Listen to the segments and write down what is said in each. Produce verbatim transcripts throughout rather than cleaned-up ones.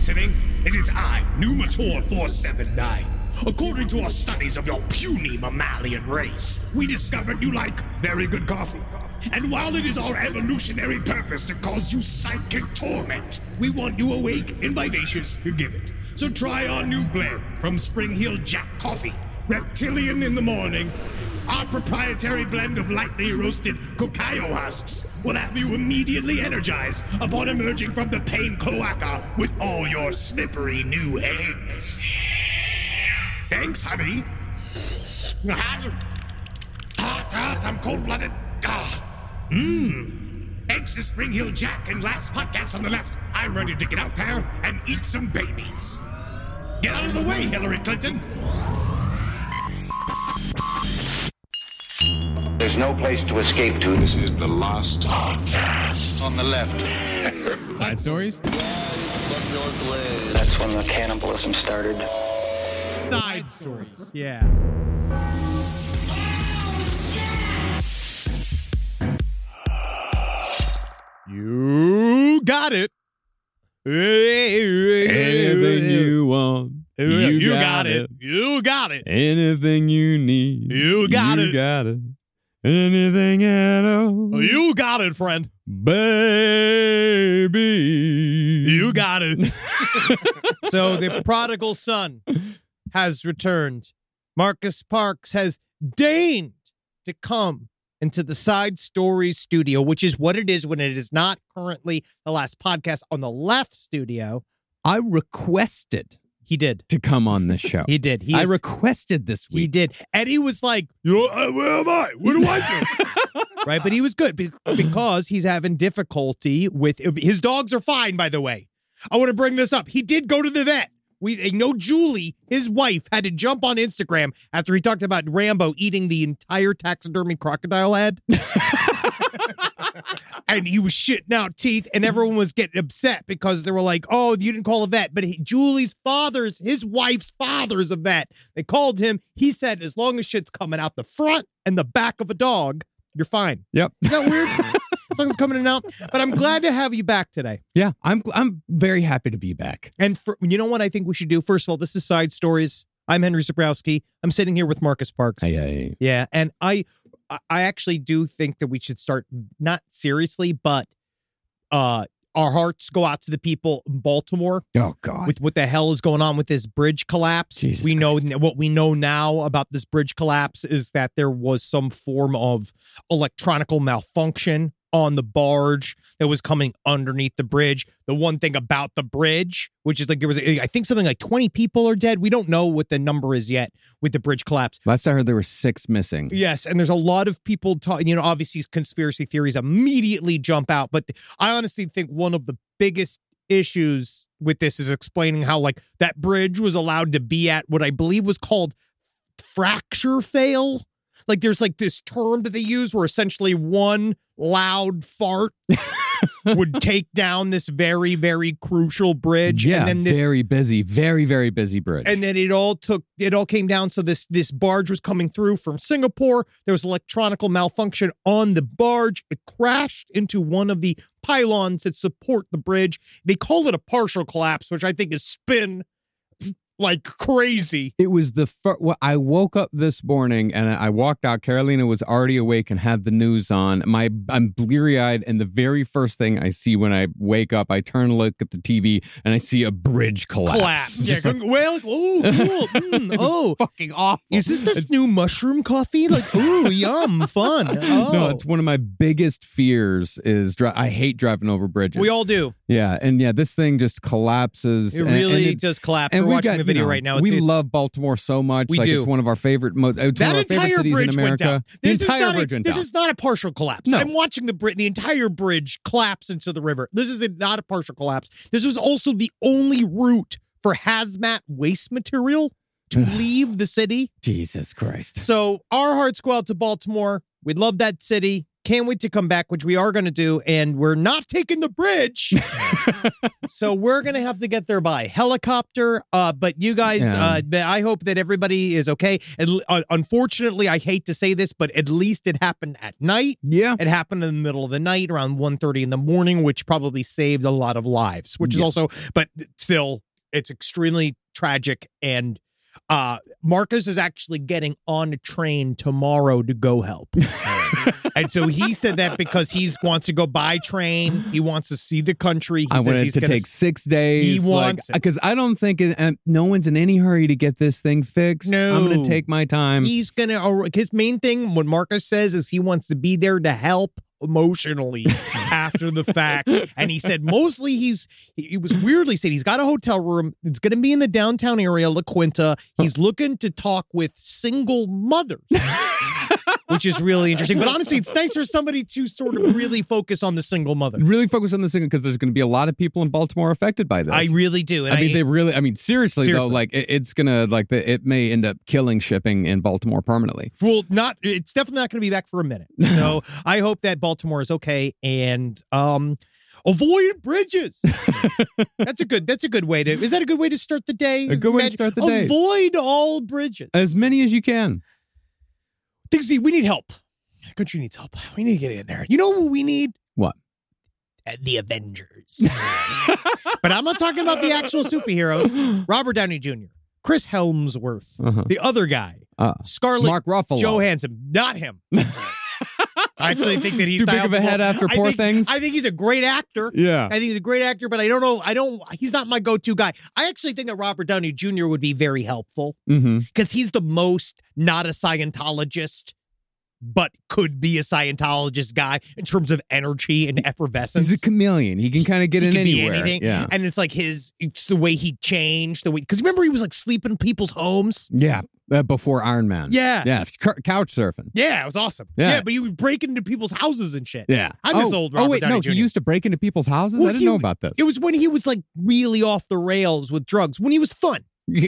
listening? It is I, Numator four seven nine. According to our studies of your puny mammalian race, we discovered you like very good coffee. And while it is our evolutionary purpose to cause you psychic torment, we want you awake and vivacious to give it. So try our new blend from Spring Hill Jack Coffee, Reptilian in the morning. Our proprietary blend of lightly roasted cacao husks will have you immediately energized upon emerging from the pain cloaca with all your slippery new eggs. Thanks, honey. Hot, hot, hot, I'm cold-blooded. Ah. Mmm. Thanks to Spring Hill Jack and last podcast on the left, I'm ready to get out there and eat some babies. Get out of the way, Hillary Clinton. There's no place to escape to. This is the last podcast. On the left. Side stories? That's when the cannibalism started. Side stories. Yeah. You got it. Anything you want. You, You, got, got, it. it. You got it. Anything you need. You got you it. got it. Anything at all. You got it, friend. Baby. You got it. So the prodigal son has returned. Marcus Parks has deigned to come into the Side Stories studio, which is what it is when it is not currently the last podcast on the left studio. I requested He did. to come on this show. He did. He I is- requested this week. He did. And he was like, you know, uh, where am I? What do I do? Right? But he was good be- because he's having difficulty with his dogs are fine, by the way. I want to bring this up. He did go to the vet. We know Julie, his wife, had to jump on Instagram after he talked about Rambo eating the entire taxidermy crocodile head. And he was shitting out teeth, and everyone was getting upset because they were like, oh, you didn't call a vet. But he, Julie's father's, his wife's father's a vet. They called him. He said, as long as shit's coming out the front and the back of a dog, you're fine. Yep. Isn't that weird? As long as it's coming in and out. But I'm glad to have you back today. Yeah, I'm I'm very happy to be back. And for, you know what I think we should do? First of all, this is Side Stories. I'm Henry Zabrowski. I'm sitting here with Marcus Parks. Hey, hey. Yeah, and I I actually do think that we should start, not seriously, but uh, our hearts go out to the people in Baltimore Oh, God. with what the hell is going on with this bridge collapse. Jesus we know Christ. what we know now about this bridge collapse is that there was some form of electronical malfunction on the barge that was coming underneath the bridge. The one thing about the bridge, which is like there was, I think something like twenty people are dead. We don't know what the number is yet with the bridge collapse. Last I heard, there were six missing. Yes, and there's a lot of people talking, you know, obviously conspiracy theories immediately jump out, but I honestly think one of the biggest issues with this is explaining how, like, that bridge was allowed to be at what I believe was called fracture fail. Like, there's like this term that they use where essentially one loud fart would take down this very, very crucial bridge. Yeah, and then this very busy, very, very busy bridge. And then it all took, it all came down. So this, this barge was coming through from Singapore. There was electronical malfunction on the barge. It crashed into one of the pylons that support the bridge. They call it a partial collapse, which I think is spin like crazy. It was the first. Well, I woke up this morning and I walked out. Carolina was already awake and had the news on. My I'm bleary eyed, and the very first thing I see when I wake up, I turn to look at the T V and I see a bridge collapse. Collapse. Yeah, Just like, well, oh, cool. Mm, it was oh, fucking awful. is this this new mushroom coffee? Like, ooh, yum, fun. Oh. No, it's one of my biggest fears. Is dri- I hate driving over bridges. We all do. Yeah, and yeah, this thing just collapses. It and- really and it- just collapsed. And We're we watching got, the video you know, right now. we It's- love Baltimore so much. We like do. It's one of our favorite. Mo- it's That one of our favorite entire cities bridge in went America. down. The This is entire not a- bridge went This down. is not a partial collapse. No. I'm watching the bridge. The entire bridge collapse into the river. This is a, not a partial collapse. This was also the only route for hazmat waste material to leave the city. Jesus Christ. So our hearts go out to Baltimore. We love that city. can't wait to come back, which we are going to do, and we're not taking the bridge. So we're going to have to get there by helicopter. Uh, but you guys, Yeah. uh, I hope that everybody is okay. And uh, unfortunately, I hate to say this, but at least it happened at night. Yeah. It happened in the middle of the night around one thirty in the morning, which probably saved a lot of lives, which is Yeah. also, but still, it's extremely tragic. And uh, Marcus is actually getting on a train tomorrow to go help. And so he said that because he wants to go by train. He wants to see the country. He I says wanted he's to gonna, take six days. He wants it. Because I don't think it, and no one's in any hurry to get this thing fixed. No. I'm going to take my time. He's going to, his main thing, what Marcus says, is he wants to be there to help emotionally after the fact. And he said mostly he's, he was weirdly said he's got a hotel room. It's going to be in the downtown area, La Quinta. He's looking to talk with single mothers. Which is really interesting. But honestly, it's nice for somebody to sort of really focus on the single mother. Really focus on this thing because there's going to be a lot of people in Baltimore affected by this. I really do. And I mean, I, they really, I mean, seriously, Seriously. though, like it, it's going to, like, the, it may end up killing shipping in Baltimore permanently. well, not, it's definitely not going to be back for a minute. So I hope that Baltimore is okay and um, avoid bridges. That's a good, that's a good way to, is that a good way to start the day? A good way to start the day. Avoid all bridges. As many as you can. Things, we need help. The country needs help. We need to get in there. You know what we need? What? Uh, the Avengers. But I'm not talking about the actual superheroes. Robert Downey Junior, Chris Hemsworth, Uh-huh. the other guy, Uh, Scarlett Mark Ruffalo. Johansson. Not him. I actually think that he's Too big of a head after I Poor think- Things? I think he's a great actor. Yeah. I think he's a great actor, but I don't know. I don't. He's not my go-to guy. I actually think that Robert Downey Junior would be very helpful Mm-hmm. because he's the most not a Scientologist, but could be a Scientologist guy in terms of energy and effervescence. He's a chameleon. He can kind of get He in can be anywhere. anything. Yeah. And it's like his, it's the way he changed, the way, because remember he was like sleeping in people's homes? Yeah. Uh, before Iron Man. Yeah. Yeah. C- couch surfing. Yeah, it was awesome. Yeah. Yeah, but he would break into people's houses and shit. Yeah. I miss oh, old Oh, Robert wait. Downey No, Junior he used to break into people's houses? Well, I didn't he- know about this. It was when he was like really off the rails with drugs, when he was fun.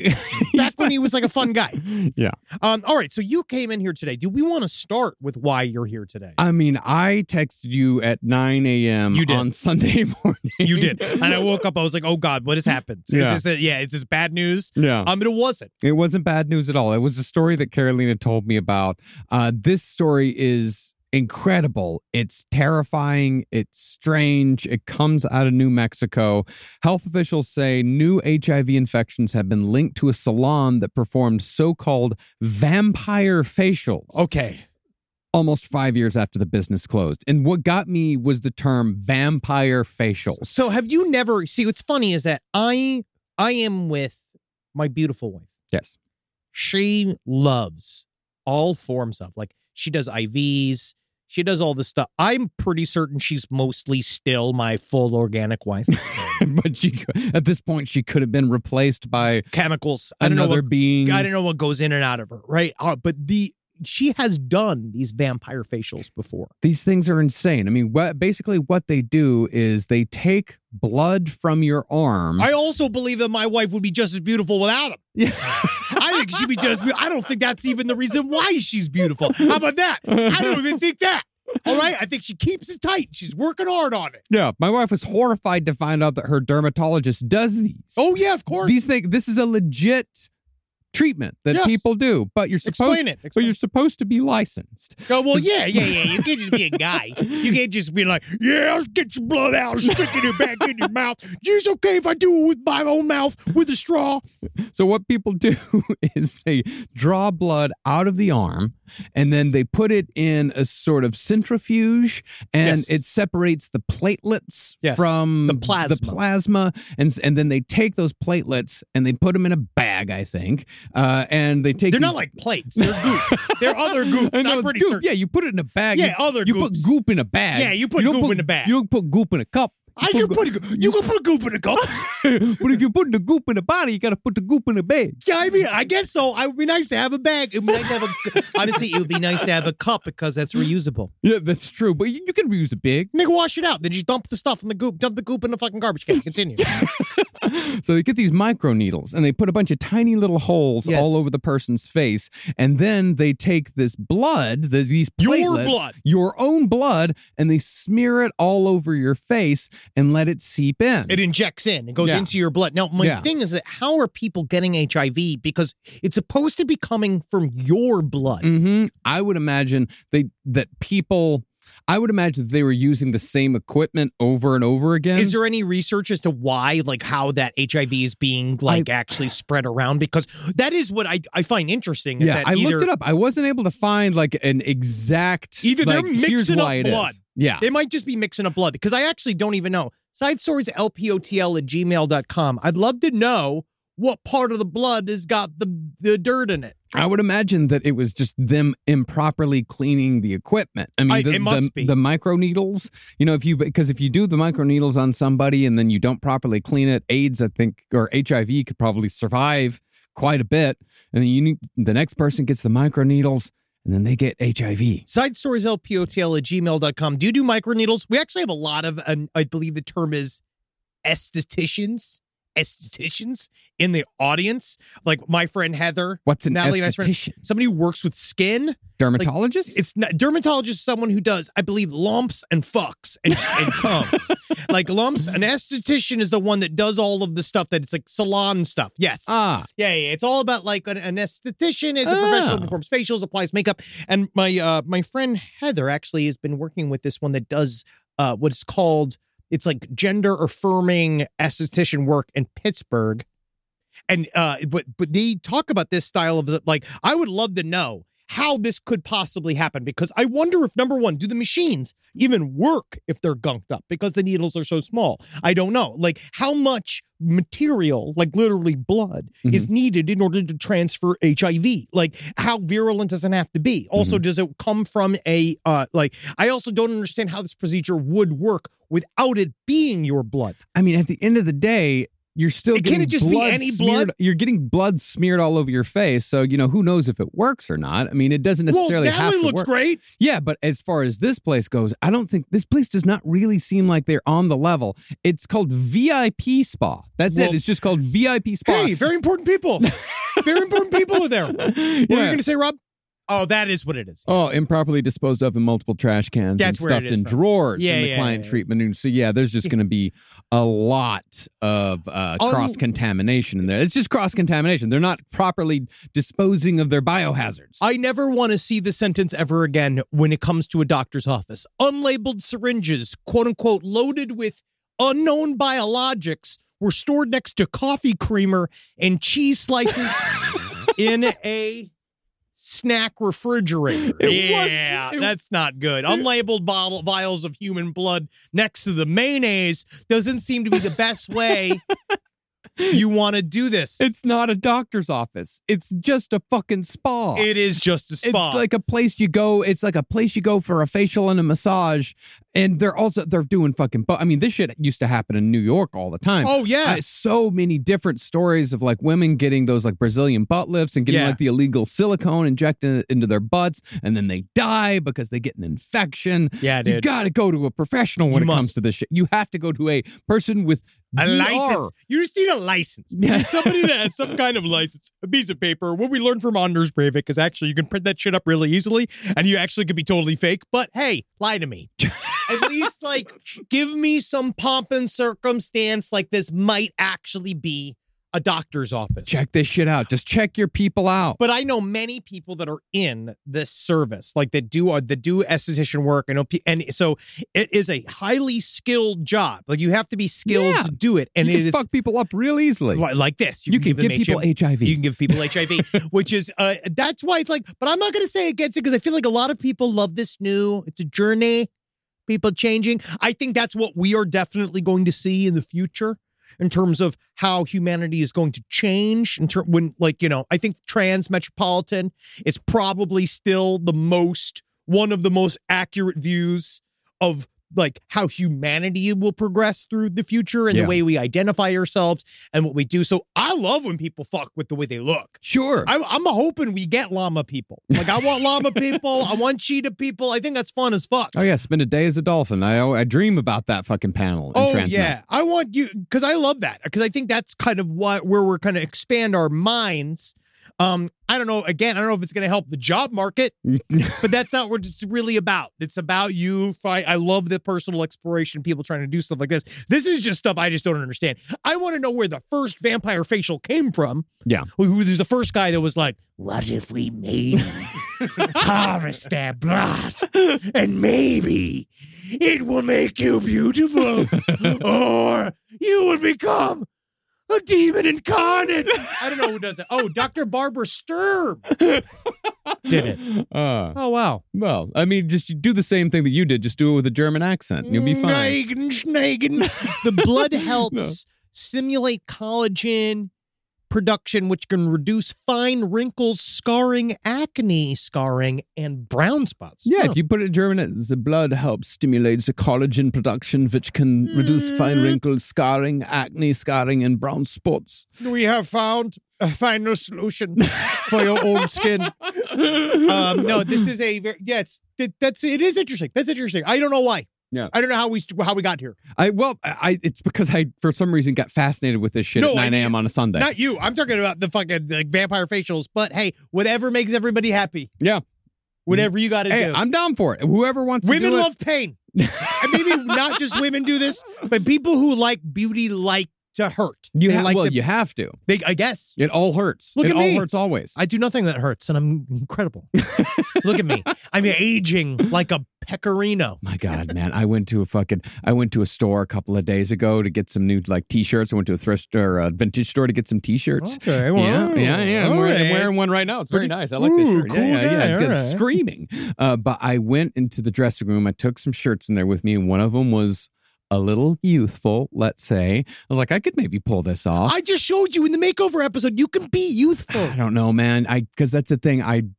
Back when he was like a fun guy. Yeah. Um, all right, so you came in here today. Do we want to start with why you're here today? I mean, I texted you at nine a.m. You did. on Sunday morning. You did. And I woke up, I was like, oh God, what has happened? Yeah. Is this, yeah, is this bad news? Yeah. Um, but it wasn't. It wasn't bad news at all. It was a story that Carolina told me about. Uh, this story is incredible. It's terrifying. It's strange. It comes out of New Mexico. Health officials say new H I V infections have been linked to a salon that performed so-called vampire facials. Okay. Almost five years after the business closed. And what got me was the term vampire facials. So have you never, see, what's funny is that I, I am with my beautiful wife. Yes. She loves all forms of, like, she does I Vs. She does all this stuff. I'm pretty certain she's mostly still my full organic wife. But she, at this point, she could have been replaced by Chemicals. I don't know another what, being. I don't know what goes in and out of her, right? Uh, but the she has done these vampire facials before. These things are insane. I mean, what, basically what they do is they take blood from your arm. I also believe that my wife would be just as beautiful without him. Yeah. I think she'd be just. I don't think that's even the reason why she's beautiful. How about that? I don't even think that. All right, I think she keeps it tight. She's working hard on it. Yeah, my wife was horrified to find out that her dermatologist does these. Oh yeah, of course. These things. This is a legit treatment that Yes. people do, but you're supposed. Explain it. But Explain you're supposed to be licensed. Oh, well, yeah, yeah, yeah. You can't just be a guy. You can't just be like, yeah, I'll get your blood out, stick it back in your mouth. It's okay if I do it with my own mouth with a straw. So what people do is they draw blood out of the arm and then they put it in a sort of centrifuge and Yes. it separates the platelets Yes. from The plasma. the plasma and and then they take those platelets and they put them in a bag, I think. Uh, and they take They're not these- like plates. They're goop. They're other goops. I know, I'm it's pretty goop. certain. Yeah, you put it in a bag. Yeah, You- other You goops. put goop in a bag. Yeah, you put don't goop put, in a bag. You don't put goop in a cup. I can put a, you can put goop in a cup. But if you put the goop in the body, you got to put the goop in the bag. Yeah, I mean, I guess so. It would be nice to have a bag. It would be nice to have a, honestly, it would be nice to have a cup because that's reusable. Yeah, that's true. But you, you can reuse a bag. Nigga, wash it out. Then you dump the stuff in the goop. Dump the goop in the fucking garbage can. Continue. So they get these micro needles and they put a bunch of tiny little holes Yes. all over the person's face. And then they take this blood, there's these Your platelets, blood. your own blood, and they smear it all over your face and let it seep in. It injects in. It goes Yeah. into your blood. Now, my Yeah. thing is that how are people getting H I V? Because it's supposed to be coming from your blood. hmm I would imagine they that people. I would imagine that they were using the same equipment over and over again. Is there any research as to why, like, how that H I V is being, like, I- actually spread around? Because that is what I, I find interesting. Is yeah, that I either, looked it up. I wasn't able to find like an exact. Either they're like, here's mixing up why it is. blood. Yeah. It might just be mixing up blood because I actually don't even know. Side stories L P O T L at gmail dot com. I'd love to know what part of the blood has got the, the dirt in it. I would imagine that it was just them improperly cleaning the equipment. I mean, I- the, it must the, be. the micro needles, you know, if you, because if you do the micro needles on somebody and then you don't properly clean it, AIDS, I think, or H I V could probably survive quite a bit. And then you need, the next person gets the micro needles and then they get H I V. Side stories L P O T L at gmail dot com. Do you do microneedles? We actually have a lot of, and I believe the term is estheticians. Estheticians in the audience, like my friend Heather. What's an Natalie and I's friend, esthetician? somebody who works with skin. Dermatologist? It's not dermatologist, is someone who does, I believe, lumps and fucks and, and comes. Like lumps. An esthetician is the one that does all of the stuff that it's like salon stuff. Yes. ah, Yeah, yeah. It's all about like an, an esthetician is a Oh. professional who performs facials, applies makeup. And my uh my friend Heather actually has been working with this one that does uh what's called, it's like gender affirming esthetician work in Pittsburgh. And uh but but they talk about this style of like, I would love to know how this could possibly happen, because I wonder if, number one, do the machines even work if they're gunked up because the needles are so small? I don't know. Like how much material, like literally blood, Mhm. is needed in order to transfer H I V? Like how virulent does it have to be? Also, does it come from a, uh, like, I also don't understand how this procedure would work without it being your blood. I mean, at the end of the day, you're still It getting can't just be blood any smeared. blood? You're getting blood smeared all over your face. So, you know, who knows if it works or not? I mean, it doesn't necessarily well, have Natalie to looks work. great. Yeah, but as far as this place goes, I don't think this place does not really seem like they're on the level. It's called V I P Spa. That's Well, it. It's just called V I P Spa. Hey, very important people. Very important people are there. What were you Yeah. going to say, Rob? Oh, that is what it is. Oh, improperly disposed of in multiple trash cans That's and where it stuffed is in from. drawers Yeah, in the yeah, client yeah. treatment. And so, yeah, there's just going to be a lot of uh, Un- cross contamination in there. It's just cross contamination. They're not properly disposing of their biohazards. I never want to see the sentence ever again when it comes to a doctor's office. Unlabeled syringes, quote unquote, loaded with unknown biologics, were stored next to coffee creamer and cheese slices in a snack refrigerator. It yeah, wasn't- it- that's not good. Unlabeled bottle vials of human blood next to the mayonnaise doesn't seem to be the best way you want to do this. It's not a doctor's office. It's just a fucking spa. It is just a spa. It's like a place you go. It's like a place you go for a facial and a massage. And they're also, they're doing fucking, but I mean, this shit used to happen in New York all the time. Oh, yeah. Uh, so many different stories of like women getting those like Brazilian butt lifts and getting Yeah. like the illegal silicone injected into their butts. And then they die because they get an infection. Yeah, You dude. got to go to a professional when You it comes must. to this shit. You have to go to a person with A D R. license. You just need a license. You need somebody that has some kind of license, a piece of paper. What we learned from Anders Breivik is actually you can print that shit up really easily, and you actually could be totally fake. But hey, lie to me. At least like give me some pomp and circumstance. Like this might actually be a doctor's office. Check this shit out. Just check your people out. But I know many people that are in this service, like that do uh, that do esthetician work, and and so it is a highly skilled job. Like you have to be skilled Yeah. to do it, and you it can is fuck people up real easily. li- like this. You, can give them people H I V. You can give people H I V, which is uh, that's why it's like. But I'm not going to say against it because I feel like a lot of people love this new. It's a journey, people changing. I think that's what we are definitely going to see in the future in terms of how humanity is going to change. In ter- when, like, you know, I think trans metropolitan is probably still the most one of the most accurate views of like how humanity will progress through the future and Yeah. the way we identify ourselves and what we do. So I love when people fuck with the way they look. Sure. I, I'm hoping we get llama people. Like I want llama people. I want cheetah people. I think that's fun as fuck. Oh yeah, spend a day as a dolphin. I I dream about that fucking panel. in Oh Transnet. yeah, I want you because I love that because I think that's kind of what where we're going to expand our minds. Um, I don't know. Again, I don't know if it's going to help the job market, but that's not what it's really about. It's about you. Find, I love the personal exploration. People trying to do stuff like this. This is just stuff I just don't understand. I want to know where the first vampire facial came from. Yeah. Who, who was the first guy that was like, "What if we maybe harvest their blood, and maybe it will make you beautiful, or you will become." A demon incarnate. I don't know who does it. Oh, Doctor Barbara Sturm did it. Uh, Oh, wow. well, I mean, just do the same thing that you did. Just do it with a German accent. You'll be fine. Schneegen, Schneegen. The blood helps stimulate collagen production, which can reduce fine wrinkles, scarring, acne scarring, and brown spots. Yeah, Huh. if you put it in German, it's the blood helps stimulate the collagen production, which can reduce fine wrinkles, scarring, acne scarring, and brown spots. We have found a final solution for your old skin. Um, no, this is a very, yeah, it's, it, that's, it is interesting. That's interesting. I don't know why. Yeah. I don't know how we how we got here. I well, I it's because I for some reason got fascinated with this shit No, at I nine a.m. mean, on a Sunday. Not you. I'm talking about the fucking like vampire facials. But hey, whatever makes everybody happy. Yeah. Whatever you got to Hey, do. I'm down for it. Whoever wants Women to do love pain. And maybe not just women do this, but people who like beauty like to hurt. it. You They ha- like well, to, you have to. they, I guess. It all hurts. Look it at all me. hurts always. I do nothing that hurts, and I'm incredible. Look at me. I'm aging like a pecorino. My God, man! I went to a fucking. I went to a store a couple of days ago to get some new like T-shirts. I went to a thrift or a vintage store to get some T-shirts. Okay, yeah, wow. yeah, yeah. I'm All wearing, I'm right. wearing one right now. It's very Pretty- nice. I like this Ooh, shirt. cool yeah, yeah, yeah. guy, It's got all right. screaming. Uh, but I went into the dressing room. I took some shirts in there with me, and one of them was a little youthful. Let's say I was like, I could maybe pull this off. I just showed you in the makeover episode. You can be youthful. I don't know, man. I because that's the thing. I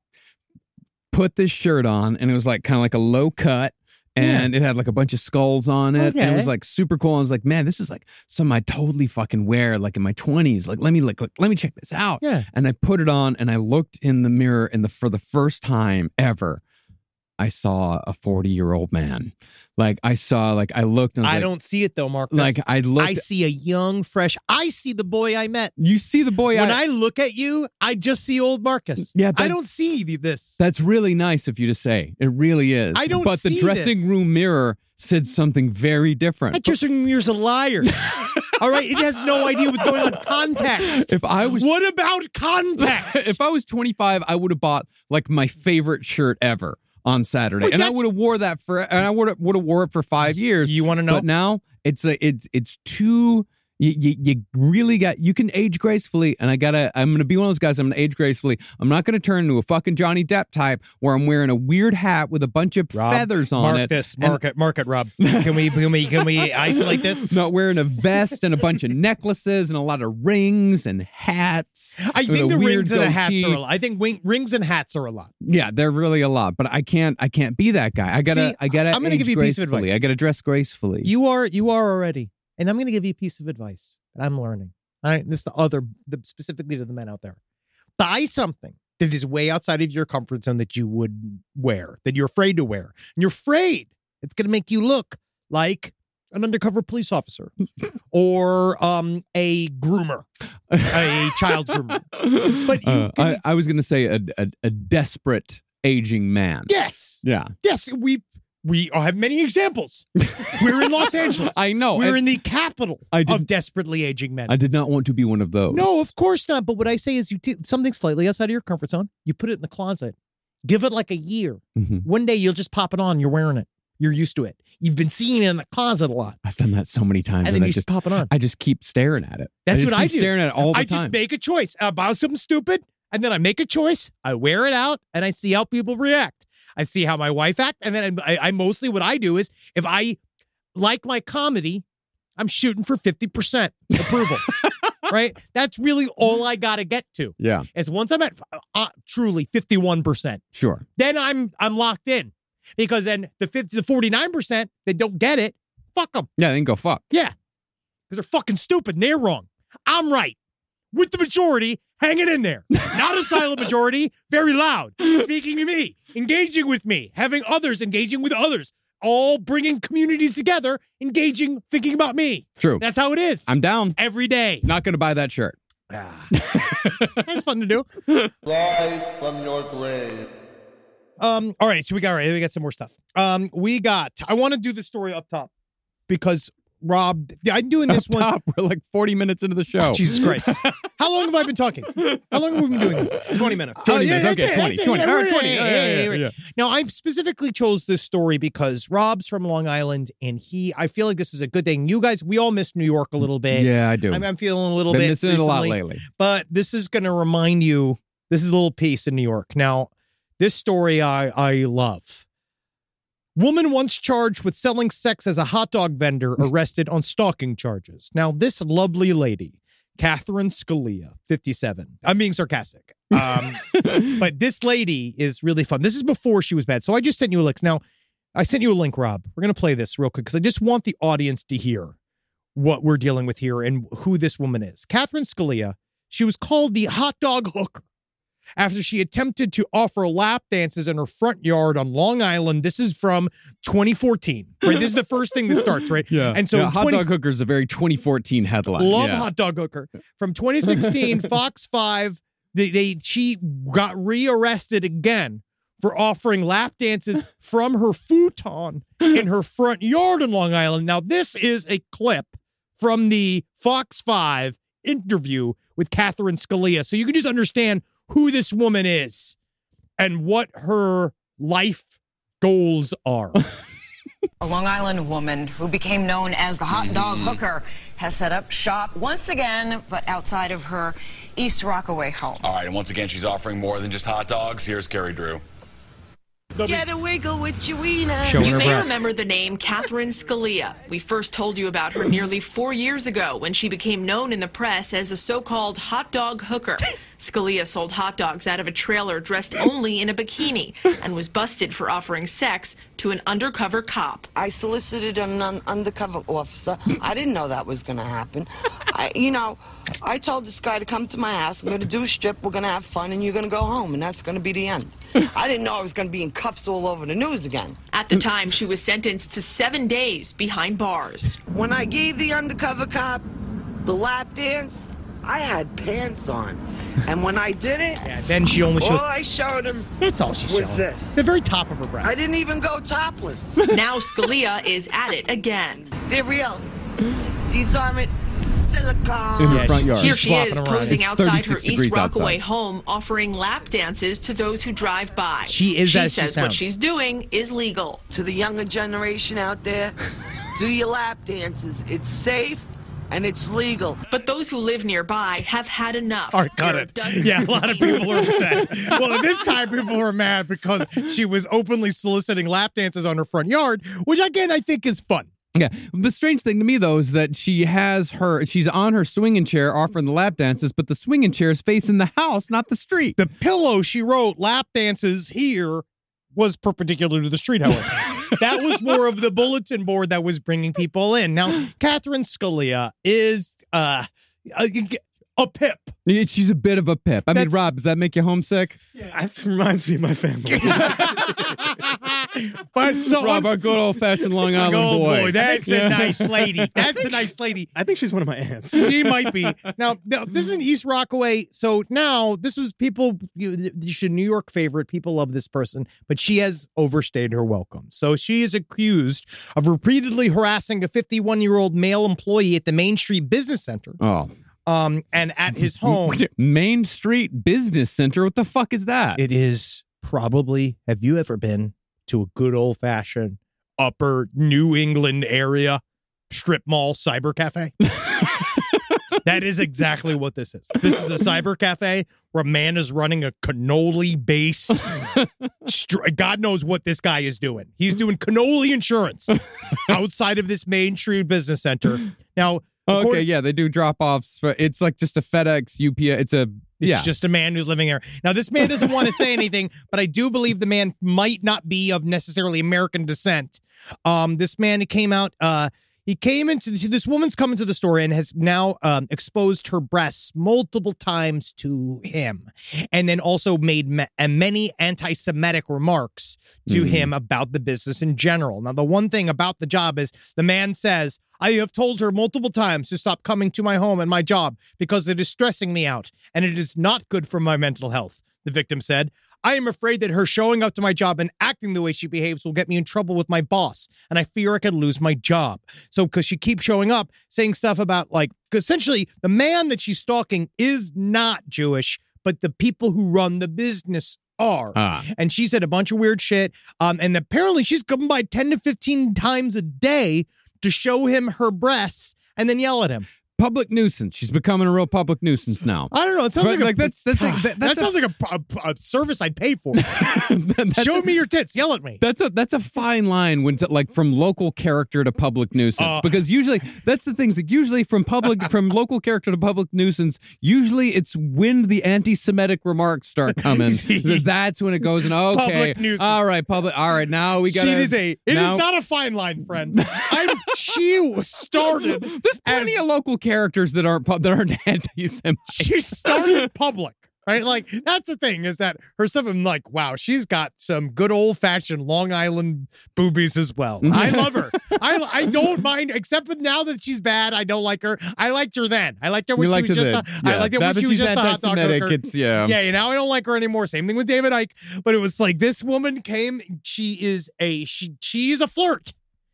put this shirt on, and it was like kind of like a low cut. And it had like a bunch of skulls on it. And it Okay. was like super cool. I was like, man, this is like something I totally fucking wear like in my twenties. Like, let me like, like let me check this out. Yeah. And I put it on and I looked in the mirror and the for the first time ever, I saw a forty-year-old man. Like I saw, like I looked and I, was I like, don't see it though, Marcus. like I looked. I see a young, fresh. I see the boy I met. you see the boy. When I, I look at you, I just see old Marcus. Yeah, I that's- don't see the- this. That's really nice of you to say. It really is. I don't But the see dressing this. room mirror said something very different. That dressing mirror's a liar. All right, it has no idea what's going on. Context. If I was What about context? if I was twenty-five, I would have bought like my favorite shirt ever on Saturday, But and I that's- would have wore that for, and I would have would have wore it for five years. You want to know? But now it's a it's it's too. You, you, you really got, you can age gracefully. And I gotta, I'm gonna be one of those guys. I'm gonna age gracefully. I'm not gonna turn into a fucking Johnny Depp type where I'm wearing a weird hat with a bunch of Rob, feathers on mark it. this. and Mark it. Mark it, Rob. Can we, can we, can we isolate this? Not wearing a vest and a bunch of necklaces and a lot of rings and hats. I with think a the weird rings and the hats goatee. are a lot. I think wing, rings and hats are a lot. Yeah, they're really a lot, but I can't. I can't be that guy. I gotta. See, I gotta. I'm gonna age give you a piece of gracefully. advice. I gotta dress gracefully. You are, you are already. And I'm going to give you a piece of advice that I'm learning. All right. This is the other, the, specifically to the men out there. Buy something that is way outside of your comfort zone that you would wear, that you're afraid to wear. And you're afraid it's going to make you look like an undercover police officer or um, a groomer, a child groomer. But you Uh, can- I, I was gonna say a, a a desperate aging man. Yes. Yeah. Yes. We, we have many examples. We're in Los Angeles. I know. We're I- in the capital I of didn't- desperately aging men. I did not want to be one of those. No, of course not. But what I say is you take something slightly outside of your comfort zone. You put it in the closet. Give it like a year. Mhm. One day you'll just pop it on. You're wearing it. You're used to it. You've been seeing it in the closet a lot. I've done that so many times, And and, then I you just just pop it on. I just keep staring at it. That's I just what I keep do. Staring at it all the I time. just make a choice about something stupid. And then I make a choice. I wear it out and I see how people react. I see how my wife act. And then I, I mostly what I do is if I like my comedy, I'm shooting for fifty percent approval. Right? That's really all I got to get to. Yeah, Is once I'm at uh, truly fifty-one percent. sure. Then I'm I'm locked in. Because then the fifty, the forty-nine percent that don't get it, fuck them. Yeah, they can go fuck. Yeah. Because they're fucking stupid and they're wrong. I'm right. With the majority hanging in there. Not a silent majority, very loud, speaking to me, engaging with me, having others engaging with others, all bringing communities together, engaging, thinking about me. True. That's how it is. I'm down. Every day. Not going to buy that shirt. Ah. That's fun to do. Rise from your grave. Um, all right, so we got all right, we got some more stuff. Um, we got I want to do the story up top because Rob, I'm doing this Up one. top, we're like forty minutes into the show. Oh, Jesus Christ. How long have I been talking? How long have we been doing this? twenty minutes. twenty Oh, yeah, minutes. Okay, that's it, twenty. that's it. twenty. Yeah, All right, yeah, twenty. yeah, Yeah, yeah, yeah, yeah, yeah, yeah. Now, I specifically chose this story because Rob's from Long Island, and he, I feel like this is a good thing. You guys, we all miss New York a little bit. Yeah, I do. I'm, I'm feeling a little Been bit missing it a lot recently, lately. but this is going to remind you, this is a little piece in New York. Now, this story I, I love. Woman once charged with selling sex as a hot dog vendor arrested on stalking charges. Now, this lovely lady, Catherine Scalia, fifty-seven. I'm being sarcastic. Um, but this lady is really fun. This is before she was bad. So I just sent you a link. Now, I sent you a link, Rob. We're going to play this real quick because I just want the audience to hear what we're dealing with here and who this woman is. Catherine Scalia, she was called the hot dog hooker after she attempted to offer lap dances in her front yard on Long Island. This is from twenty fourteen, right? This is the first thing that starts, right? Yeah. And so yeah, Hot 20 Dog Hooker is a very twenty fourteen headline. Love yeah. hot dog hooker. From twenty sixteen, Fox five, they, they she got rearrested again for offering lap dances from her futon in her front yard in Long Island. Now, this is a clip from the Fox five interview with Catherine Scalia. So you can just understand who this woman is and what her life goals are. A Long Island woman who became known as the hot dog hooker has set up shop once again, but outside of her East Rockaway home. All right, and once again, she's offering more than just hot dogs. Here's Carrie Drew. Get a wiggle with your wiener. Showing You her may breasts. remember the name Catherine Scalia. We first told you about her nearly four years ago when she became known in the press as the so-called hot dog hooker. Scalia sold hot dogs out of a trailer dressed only in a bikini and was busted for offering sex to an undercover cop. I solicited an un- undercover officer. I didn't know that was going to happen. I, you know, I told this guy to come to my house. I'm going to do a strip. We're going to have fun, and you're going to go home, and that's going to be the end. I didn't know I was going to be in cuffs all over the news again. At the time, she was sentenced to seven days behind bars. When I gave the undercover cop the lap dance, I had pants on. And when I did it, Yeah, then she only shows. all I showed him That's all she's was showing. this. The very top of her breast. I didn't even go topless. Now Scalia is at it again. They're real. These aren't silicone. In her Yeah, front she- yard. Here She's she flopping is around. posing It's outside her thirty-six East degrees Rockaway outside. home, offering lap dances to those who drive by. She is She as she says what sounds. she's doing is legal. To the younger generation out there, do your lap dances. It's safe and it's legal. But those who live nearby have had enough. All right, cut There are it. dozens Yeah, a of lot of people are upset. Well, this time people were mad because she was openly soliciting lap dances on her front yard, which again I think is fun. Yeah. The strange thing to me, though, is that she has her, she's on her swinging chair offering the lap dances, but the swinging chair is facing the house, not the street. The pillow she wrote lap dances here was perpendicular to the street, however. That was more of the bulletin board that was bringing people in. Now, Catherine Scalia is uh, a, a pip. She's a bit of a pip. I mean, That's- Rob, does that make you homesick? It reminds me of my family. But so Rob, our good old-fashioned Long Island oh boy. boy, that's Yeah. a nice lady. That's a nice lady. I think she's one of my aunts. She might be. Now, now, this is in East Rockaway. So now this was people, you, she's a New York favorite. People love this person, but she has overstayed her welcome. So she is accused of repeatedly harassing a fifty-one-year-old male employee at the Main Street Business Center. Oh. Um, and at his home. Main Street Business Center. What the fuck is that? It is probably, have you ever been to a good old-fashioned upper New England area strip mall cyber cafe? That is exactly what this is. This is a cyber cafe where a man is running a cannoli-based, str- God knows what this guy is doing. He's doing cannoli insurance outside of this Main Street Business Center. Now, Oh, okay, according- yeah, they do drop-offs. For, it's like just a FedEx, U P S. It's a It's Yeah. just a man who's living there. Now, this man doesn't want to say anything, but I do believe the man might not be of necessarily American descent. Um, this man, he came out, uh, he came into, this woman's come into the store and has now um, exposed her breasts multiple times to him. And then also made ma- many anti-Semitic remarks to Mm. him about the business in general. Now, the one thing about the job is the man says, I have told her multiple times to stop coming to my home and my job because it is stressing me out and it is not good for my mental health, the victim said. I am afraid that her showing up to my job and acting the way she behaves will get me in trouble with my boss, and I fear I could lose my job. So, because she keeps showing up, saying stuff about, like, essentially, the man that she's stalking is not Jewish, but the people who run the business are. Ah. And she said a bunch of weird shit, um, and apparently she's coming by ten to fifteen times a day to show him her breasts and then yell at him. Public nuisance. She's becoming a real public nuisance now. I don't know. It sounds But, like, a, like, that's the thing. That, that that's a- sounds like a, a, a service I'd pay for. that's Show a- me your tits. Yell at me. That's a that's a fine line when to, like from local character to public nuisance, Uh. because usually that's the things. Like usually from public from local character to public nuisance, usually it's when the anti-Semitic remarks start coming. that- that's when it goes in. Okay, Public nuisance. all right, public. All right, now we got. She is a. It is now, not a fine line, friend. I'm. She was started. There's plenty as- of local characters that aren't pub- that aren't anti-Semitic. She started public, right? Like that's the thing is that her stuff. I'm like, wow, she's got some good old fashioned Long Island boobies as well. I love her. I I don't mind, except for now that she's bad. I don't like her. I liked her then. I liked her when You she liked was her just. then. A, I Yeah. liked it Now when that she was she's just a hot dog anti-Semitic, cooker. it's- yeah. Yeah. Now I don't like her anymore. Same thing with David Icke. But it was like this woman came. She is a she. She is a flirt.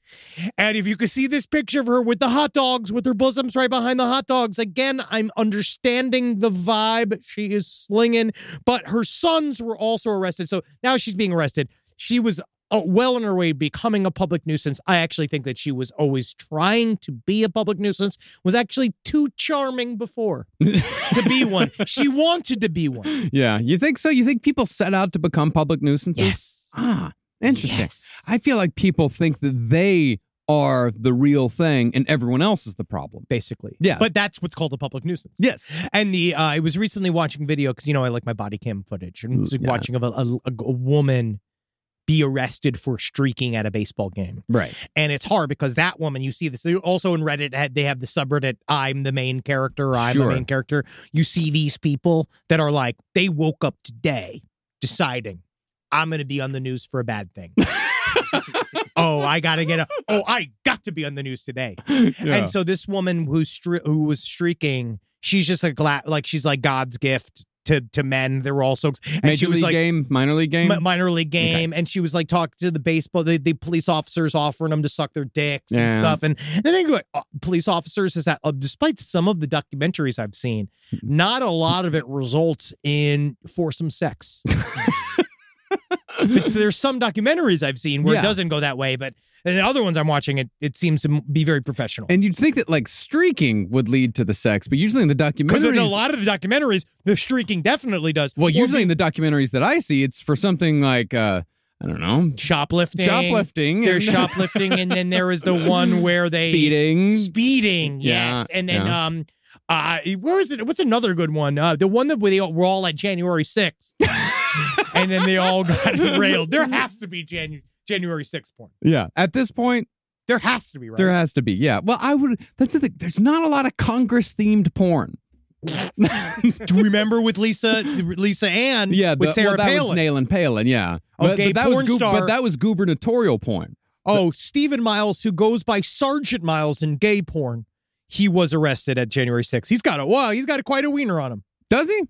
And if you could see this picture of her with the hot dogs, with her bosoms right behind the hot dogs, again, I'm understanding the vibe she is slinging. But her sons were also arrested. So now she's being arrested. She was uh, well on her way becoming a public nuisance. I actually think that she was always trying to be a public nuisance, was actually too charming before to be one. She wanted to be one. Yeah, you think so? You think people set out to become public nuisances? Yes. Ah, interesting. Yes. I feel like people think that they are the real thing and everyone else is the problem. Basically. Yeah. But that's what's called a public nuisance. Yes. And the uh, I was recently watching video because, you know, I like my body cam footage and was Yeah. watching of a, a, a woman be arrested for streaking at a baseball game. Right. And it's hard because that woman, you see this, they also in Reddit, they have the subreddit, I'm the main character, or I'm Sure. the main character. You see these people that are like, they woke up today deciding, I'm going to be on the news for a bad thing. oh, I got to get a, oh, I got to be on the news today. Yeah. And so this woman who's stre- who was streaking, she's just a gla- like, she's like God's gift to, to men. They were also, and Major she was league like, game, minor league game. mi- minor league game, and she was like talking to the baseball, the, the police officers offering them to suck their dicks and Yeah. stuff. And the thing about uh, police officers is that, uh, despite some of the documentaries I've seen, not a lot of it results in foursome sex. It's, there's some documentaries I've seen where Yeah. it doesn't go that way, but in the other ones I'm watching, it it seems to be very professional. And you'd think that like streaking would lead to the sex, but usually in the Because in a documentaries, lot of the documentaries, the streaking definitely does. well, Or usually be- in the documentaries that I see, it's for something like uh, I don't know, shoplifting. shoplifting. There's and- shoplifting, and then there was the one where they Speeding. Speeding, Yeah, yes, and then yeah. um, uh, where is it? What's another good one? Uh, the one that we all, were all at January sixth, and then they all got railed. There has to be Janu- January sixth porn. Yeah. At this point, There has to be, right? there has to be. Yeah. Well, I would. That's the thing. There's not a lot of Congress themed porn. Do you remember with Lisa Lisa Ann? Yeah. with the- Sarah well, that Palin. was Nayland Palin. Yeah. Okay, that porn was gu- star. But that was gubernatorial porn. Oh, Stephen Miles, who goes by Sergeant Miles in gay porn, he was arrested at January sixth. He's got a wow. He's got a, quite a wiener on him. Does he?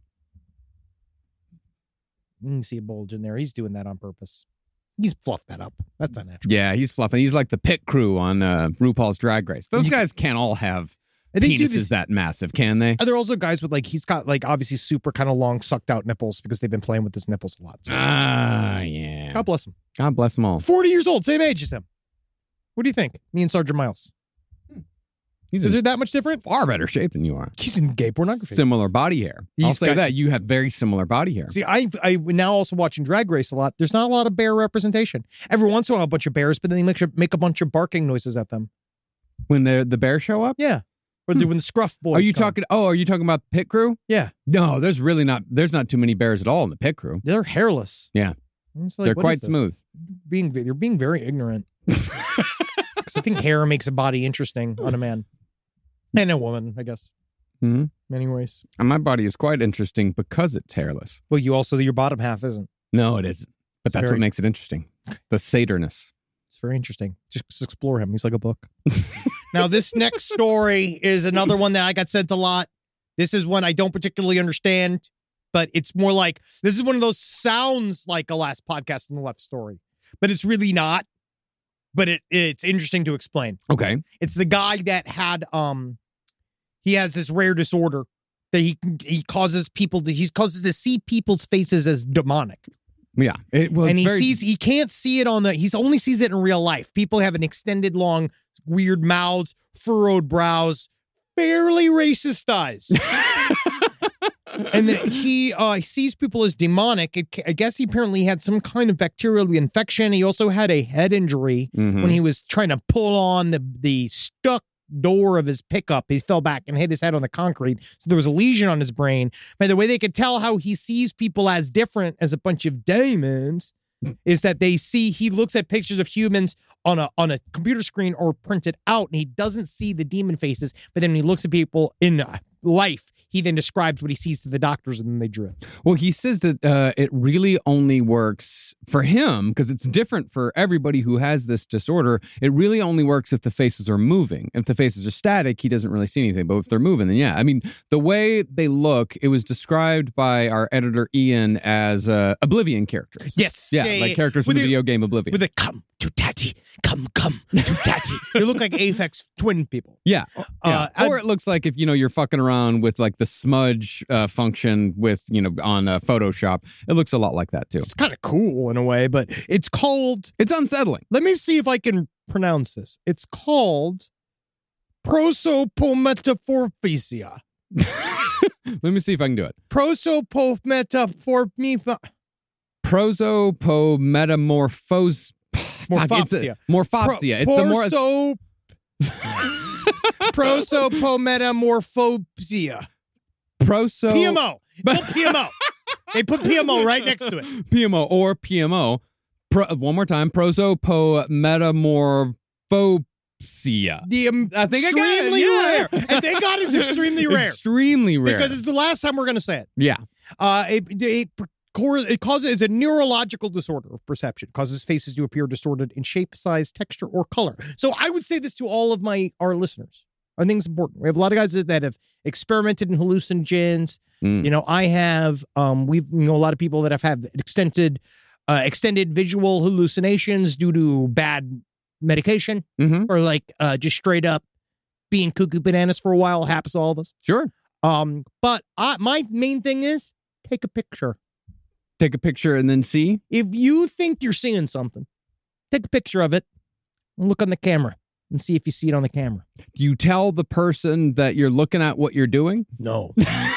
You can see a bulge in there. He's doing that on purpose. He's fluffed that up. That's not natural. Yeah, he's fluffing. He's like the pit crew on uh, RuPaul's Drag Race. Those You- guys can't all have And they do penises this- that massive, can they? Are there also guys with like, he's got like obviously super kind of long sucked out nipples because they've been playing with his nipples a lot. So Ah, yeah. God bless him. God bless them all. forty years old, same age as him. What do you think? Me and Sergeant Miles. He's Is in it that much different? far better shape than you are. He's in gay pornography. Similar body hair. I'll He's say got- that. You have very similar body hair. See, I I now also watching Drag Race a lot. There's not a lot of bear representation. Every once in a while, a bunch of bears, but then they make sure, make a bunch of barking noises at them. When the the bears show up? Yeah. We're doing the Scruff Boys. Are you come. talking? Oh, are you talking about the pit crew? Yeah. No, there's really not. There's not too many bears at all in the pit crew. They're hairless. Yeah, It's like, they're what quite is this? smooth. Being they're being very ignorant. Because I think hair makes a body interesting on a man and a woman, I guess. Mm-hmm. Many ways. And my body is quite interesting because it's hairless. Well, you also your bottom half isn't. No, it isn't. But It's that's very- what makes it interesting. The saturness. It's very interesting. Just, just explore him. He's like a book. Now, this next story is another one that I got sent a lot. This is one I don't particularly understand, but it's more like this is one of those sounds like a Last Podcast on the Left story, but it's really not. But it it's interesting to explain. Okay. It's the guy that had um he has this rare disorder that he he causes people to he causes to see people's faces as demonic. Yeah. It, well, and it's he very, sees he can't see it on the he's only sees it in real life. People have an extended long weird mouths, furrowed brows, fairly racist eyes. And that he uh, sees people as demonic. It, I guess he apparently had some kind of bacterial infection. He also had a head injury Mhm. when he was trying to pull on the the stuck door of his pickup. He fell back and hit his head on the concrete. So there was a lesion on his brain. By the way, they could tell how he sees people as different as a bunch of demons is that they see he looks at pictures of humans on a on a computer screen or printed out, and he doesn't see the demon faces. But then when he looks at people in life, he then describes what he sees to the doctors, and then they drew it. well, he says that uh, it really only works for him because it's different for everybody who has this disorder. It really only works if the faces are moving. If the faces are static, he doesn't really see anything. But if they're moving, then yeah. I mean, the way they look, it was described by our editor Ian as uh, Oblivion characters. Yes, Yeah, yeah, like yeah. characters With from the the- video game Oblivion. With a come to daddy, come come to daddy. They look like Aphex twin people. Yeah. Uh, yeah. Or it looks like if, you know, you're fucking around with like the smudge uh, function with, you know, on uh, Photoshop. It looks a lot like that too. It's kind of cool in a way, but it's called. It's unsettling. Let me see if I can pronounce this. It's called prosopometaphorphasia. Let me see if I can do it. Prosopometaphorphasia. Prosopometamorphose. Fuck, it's a- Morphopsia. Morphopsia. It's the more. Proso- Prosopometamorphopsia. Proso. P M O. Put P M O. They put P M O right next to it. P M O or P M O. Pro, one more time. Prosopometamorphopsia. The um, I think I got it. extremely Yeah. rare. And thank God it's extremely rare. Extremely rare. Because it's the last time we're going to say it. yeah. Uh, it, it, it causes it's a neurological disorder of perception. It causes faces to appear distorted in shape, size, texture, or color. So I would say this to all of my our listeners. I think it's important. We have a lot of guys that, that have experimented in hallucinogens. Mm. You know, I have. Um, we've you know a lot of people that have had extended, uh, extended visual hallucinations due to bad medication Mm-hmm. or like uh, just straight up being cuckoo bananas for a while. It happens to all of us. Sure. Um, but I, my main thing is take a picture. Take a picture and then see. If you think you're seeing something, take a picture of it and look on the camera and see if you see it on the camera. Do you tell the person that you're looking at what you're doing? No.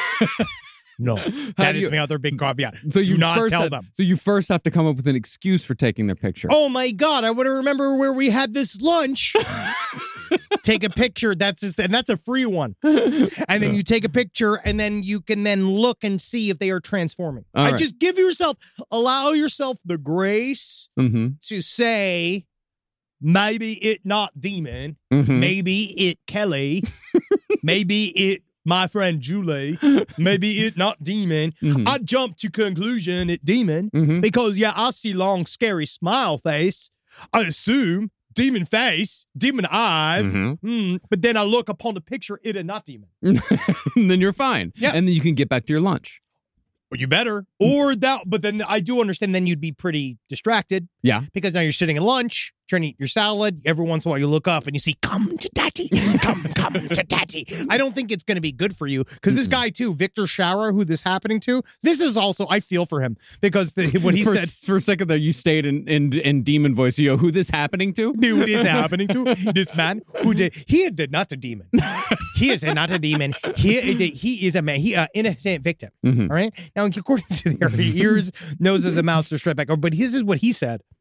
No. How That do is you- my other big caveat. So Do you not first tell have, them. So you first have to come up with an excuse for taking their picture. Oh my God, I want to remember where we had this lunch. Take a picture. That's just, and that's a free one. And then you take a picture and then you can then look and see if they are transforming. All I right. just give yourself, allow yourself the grace Mm-hmm. to say, maybe it not demon, Mm-hmm. maybe it Kelly, maybe it my friend Julie, maybe it not demon. Mhm. I jump to conclusion it demon Mhm. because yeah, I see long scary smile face. I assume demon face, demon eyes. Mhm. Mm, but then I look upon the picture, it is not demon. And then you're fine. Yeah. And then you can get back to your lunch. Well, you better. Or that, but then I do understand then you'd be pretty distracted Yeah. because now you're sitting at lunch, trying to eat your salad. Every once in a while you look up and you see, come to daddy, come, come to daddy. I don't think it's going to be good for you because this guy too, Victor Schauer, who this happening to, this is also, I feel for him because the, what he for, said, for a second there, you stayed in, in, in demon voice. You go, who this happening to? who it is happening to, this man who did, he did not a demon. He is not a demon. He, he is a man, he uh, innocent victim. Mhm. All right. Now, according to their ears, noses, and mouths are straight back. But this is what he said.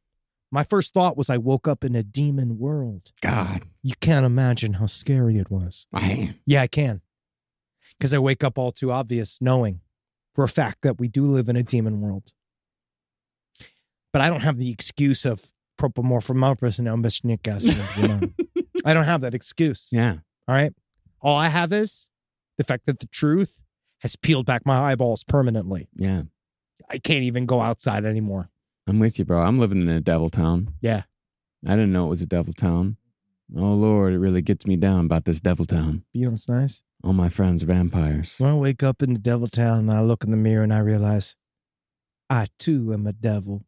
My first thought was I woke up in a demon world. God. You can't imagine how scary it was. I, yeah, I can. Because I wake up all too obvious knowing for a fact that we do live in a demon world. But I don't have the excuse of propomorphomorphous and umbasnikas. You know? I don't have that excuse. Yeah. All right. All I have is the fact that the truth has peeled back my eyeballs permanently. Yeah. I can't even go outside anymore. I'm with you, bro. I'm living in a devil town. Yeah. I didn't know it was a devil town. Oh, Lord, it really gets me down about this devil town. You know what's nice? All my friends are vampires. When I wake up in the devil town and I look in the mirror and I realize I, too, am a devil.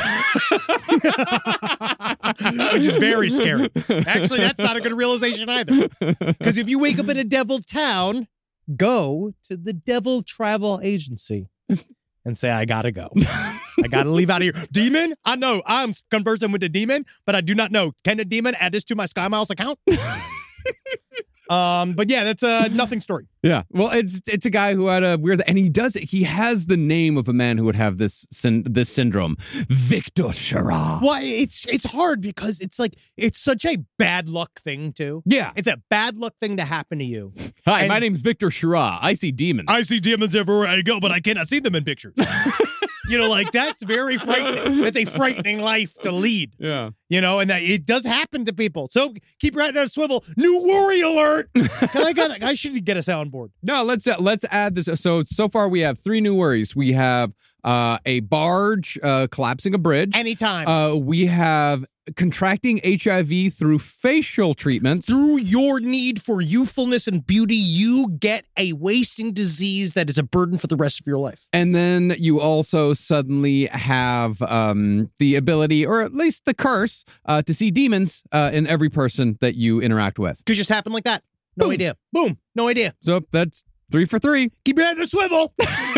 Which is very scary. Actually, that's not a good realization either. Because if you wake up in a devil town, go to the devil travel agency and say, I gotta go. I gotta leave out of here. Demon? I know I'm conversing with the demon, but I do not know. Can the demon add this to my Sky Miles account? Um, but yeah, that's a nothing story. Yeah. Well, it's it's a guy who had a weird, and he does it. He has the name of a man who would have this syn- this syndrome, Victor Schra. Well, it's it's hard because it's like it's such a bad luck thing too. Yeah, it's a bad luck thing to happen to you. Hi, and my name's Victor Schra. I see demons. I see demons everywhere I go, but I cannot see them in pictures. You know, like that's very frightening. It's a frightening life to lead. Yeah. You know, and that it does happen to people. So keep your head on a swivel. New worry alert. Can I got? I should get a soundboard. No, let's uh, let's add this. So so far we have three new worries. We have uh, a barge uh, collapsing a bridge. Anytime. Uh, we have contracting H I V through facial treatments. Through your need for youthfulness and beauty, you get a wasting disease that is a burden for the rest of your life. And then you also suddenly have um, the ability, or at least the curse, uh, to see demons uh, in every person that you interact with. Could just happen like that. No Boom. idea. Boom. No idea. So that's three for three. Keep your head in a swivel.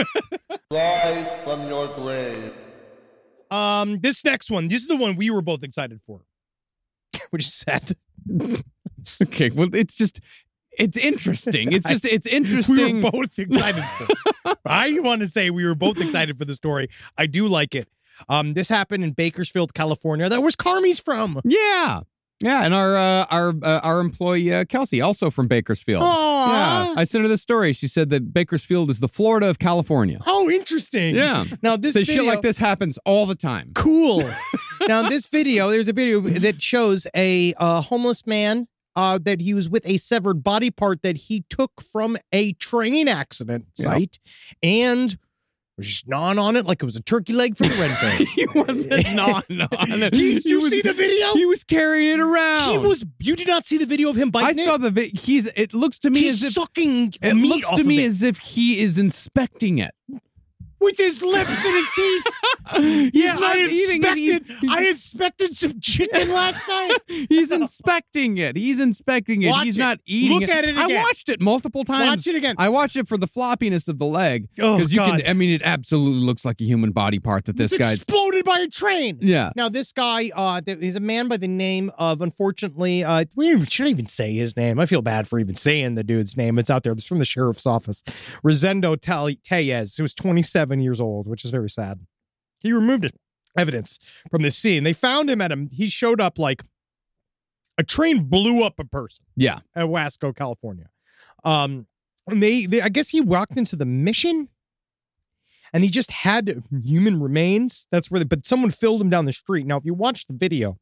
Rise from your grave. Um, this next one, this is the one we were both excited for, which is sad. Okay, well, it's just, it's interesting. It's just, it's interesting. We were both excited for it. I want to say we were both excited for the story. I do like it. Um, this happened in Bakersfield, California. That was Carmi's from. Yeah. Yeah, and our uh, our uh, our employee uh, Kelsey, also from Bakersfield. Aww. Yeah, I sent her the story. She said that Bakersfield is the Florida of California. Oh, interesting. Yeah. Now this so video, shit like this happens all the time. Cool. Now this video, there's a video that shows a uh, homeless man uh, that he was with a severed body part that he took from a train accident site, yep. and was just gnawing on it like it was a turkey leg for the Ren Fair. He wasn't gnawing on it. Did you was, see the video? He was carrying it around. He was. You did not see the video of him biting I it? saw the video. He's. It looks to me He's as if sucking it meat looks off to me of it. as if he is inspecting it. With his lips and his teeth. Yeah, I inspected. I inspected some chicken last night. He's inspecting it. He's inspecting it. Watch He's it. not eating Look it. at it again. I watched it multiple times. Watch it again. I watched it for the floppiness of the leg. Oh, you God. can. I mean, it absolutely looks like a human body part that this it's guy's exploded by a train. Yeah. Now this guy, uh, he's a man by the name of, unfortunately, uh, we shouldn't even say his name. I feel bad for even saying the dude's name. It's out there. It's from the sheriff's office. Rosendo Tellez, who was twenty-seven years old, which is very sad. He removed evidence from the scene. They found him at him. He showed up like a train blew up a person. Yeah. At Wasco, California. Um, and they, they, I guess he walked into the Mission and he just had human remains. That's where, they, but someone filled him down the street. Now, if you watch the video,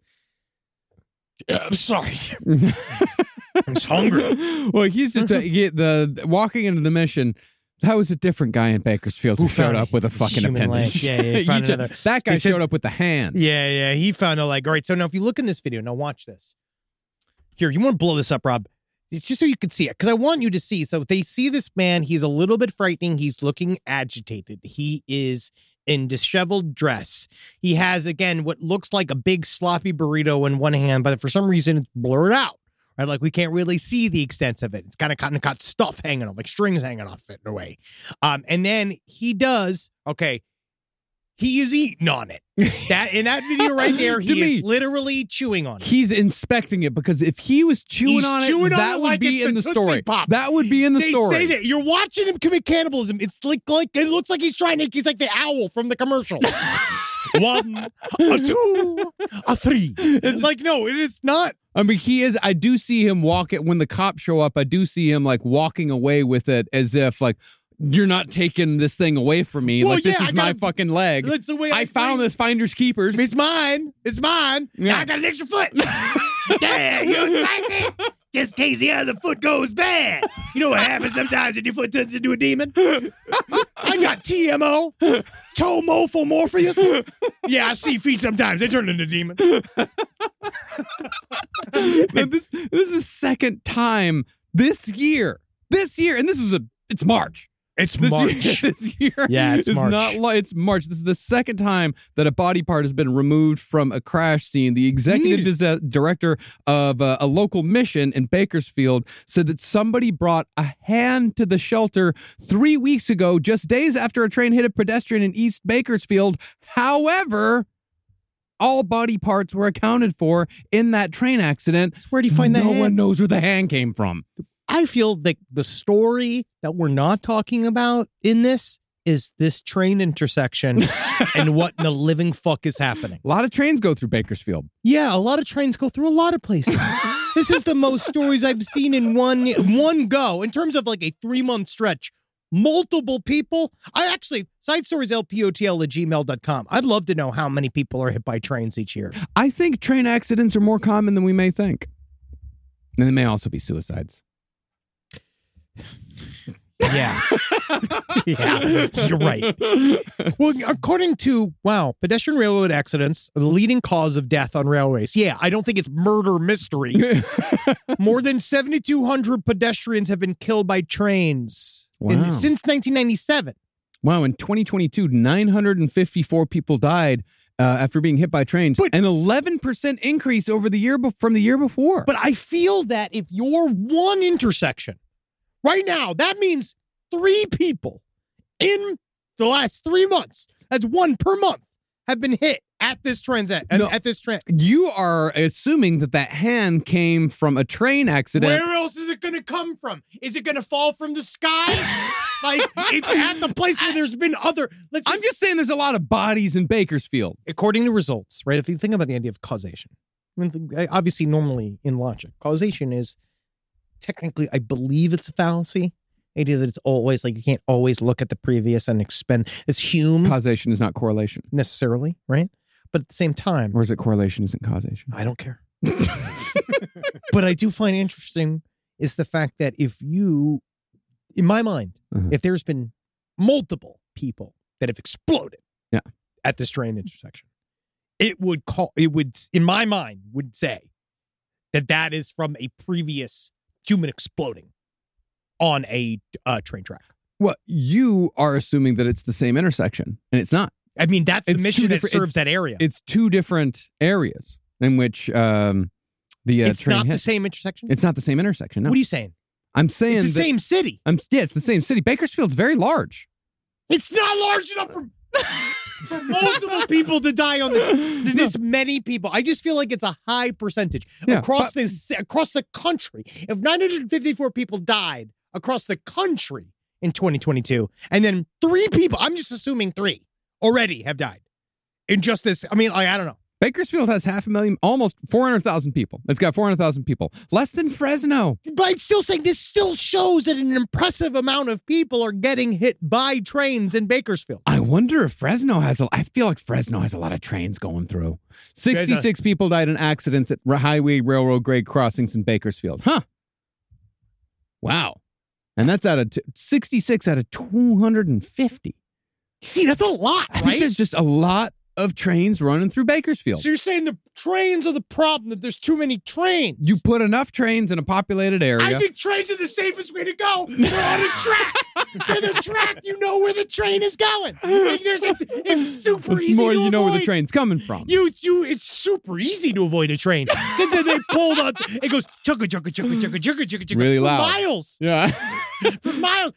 I'm sorry. I'm just hungry. Well, he's just uh, he, the walking into the Mission. That was a different guy in Bakersfield who, who showed up with a fucking human appendage. Leg. Yeah, yeah, he found just, another. that guy said, showed up with the hand. Yeah, yeah, he found a leg. All right, so now if you look in this video, now watch this. Here, you want to blow this up, Rob? It's just so you can see it, because I want you to see. So they see this man. He's a little bit frightening. He's looking agitated. He is in disheveled dress. He has, again, what looks like a big sloppy burrito in one hand, but for some reason it's blurred out. Right, like we can't really see the extent of it. It's kind of kind of got stuff hanging off, like strings hanging off it in a way. Um, and then he does, okay, he is eating on it. That in that video right there, he me, is literally chewing on it. He's inspecting it, because if he was chewing He's on chewing it, on that it would like be it's in the the story. Tootsie Pop. That would be in the they story. Say that you're watching him commit cannibalism. It's like like it looks like he's trying to. He's like the owl from the commercial. One, a two, a three. It's like, no, it is not. I mean, he is. I do see him walk it when the cops show up. I do see him like walking away with it as if like, you're not taking this thing away from me. Well, like, this yeah, is I gotta, my fucking leg. That's the way I, I found this finders keepers. It's mine. It's mine. Yeah. I got an extra foot. Yeah, you know what this? Just in case the other foot goes bad. You know what happens sometimes when your foot turns into a demon? I got T M O, Tomofomorpheus. Yeah, I see feet sometimes. They turn into demons. this, this is the second time this year. This year, and this is a, it's March. It's this March. Year, this year yeah, it's is March. Not li- it's March. This is the second time that a body part has been removed from a crash scene. The executive dis- director of uh, a local mission in Bakersfield said that somebody brought a hand to the shelter three weeks ago, just days after a train hit a pedestrian in East Bakersfield. However, all body parts were accounted for in that train accident. Where do you find no the hand? No one knows where the hand came from. I feel like the story that we're not talking about in this is this train intersection and what in the living fuck is happening. A lot of trains go through Bakersfield. Yeah, a lot of trains go through a lot of places. This is the most stories I've seen in one one go in terms of like a three month stretch. Multiple people. I actually, side stories L P O T L at gmail dot com. I'd love to know how many people are hit by trains each year. I think train accidents are more common than we may think. And they may also be suicides. Yeah. Yeah, you're right. Well, according to, wow, pedestrian railroad accidents are the leading cause of death on railways. Yeah, I don't think it's murder mystery. More than seventy-two hundred pedestrians have been killed by trains Wow. in, since nineteen ninety-seven. Wow, in twenty twenty-two, nine hundred fifty-four people died uh, after being hit by trains. But, an eleven percent increase over the year be- from the year before. But I feel that if you're one intersection, right now, that means three people in the last three months, that's one per month, have been hit at this transit. No, at this train. You are assuming that that hand came from a train accident. Where else is it going to come from? Is it going to fall from the sky? Like, it's at the place where there's been other... Let's just, I'm just saying there's a lot of bodies in Bakersfield. According to results, right? If you think about the idea of causation, I mean, obviously, normally in logic, causation is technically, I believe it's a fallacy. The idea that it's always like you can't always look at the previous and expend. It's Hume. Causation is not correlation. Necessarily, right? But at the same time... Or is it correlation isn't causation? I don't care. But I do find interesting is the fact that if you, in my mind, uh-huh. if there's been multiple people that have exploded yeah. at this train intersection, it would call, it would, in my mind, would say that that is from a previous human exploding on a uh, train track. Well, you are assuming that it's the same intersection, and it's not. I mean, that's it's the mission that serves it's, that area. It's two different areas in which um, the uh, it's train not hit. the same intersection? It's not the same intersection, no. What are you saying? I'm saying it's the that, same city. I'm, yeah, it's the same city. Bakersfield's very large. It's not large enough for, for multiple people to die on the, this many people. I just feel like it's a high percentage yeah, across but, this across the country. If nine hundred fifty-four people died across the country in twenty twenty-two, and then three people, I'm just assuming three already have died in just this. I mean, I, I don't know. Bakersfield has half a million, almost four hundred thousand people. It's got four hundred thousand people. Less than Fresno. But I'm still saying this still shows that an impressive amount of people are getting hit by trains in Bakersfield. I wonder if Fresno has a, I feel like Fresno has a lot of trains going through. sixty-six a, people died in accidents at highway railroad grade crossings in Bakersfield. Huh. Wow. And that's out of t- sixty-six out of two hundred fifty. See, that's a lot, right? I think there's just a lot of trains running through Bakersfield. So you're saying the trains are the problem, that there's too many trains? You put enough trains in a populated area. I think trains are the safest way to go. They're on a track. They're the track. You know where the train is going. Like there's a, it's super it's easy more to you avoid. know where the train's coming from. You, you, it's super easy to avoid a train. Then they, they pulled up. It goes chugga chugga chugga chugga chugga chugga chugga really for loud. miles. Yeah, for miles.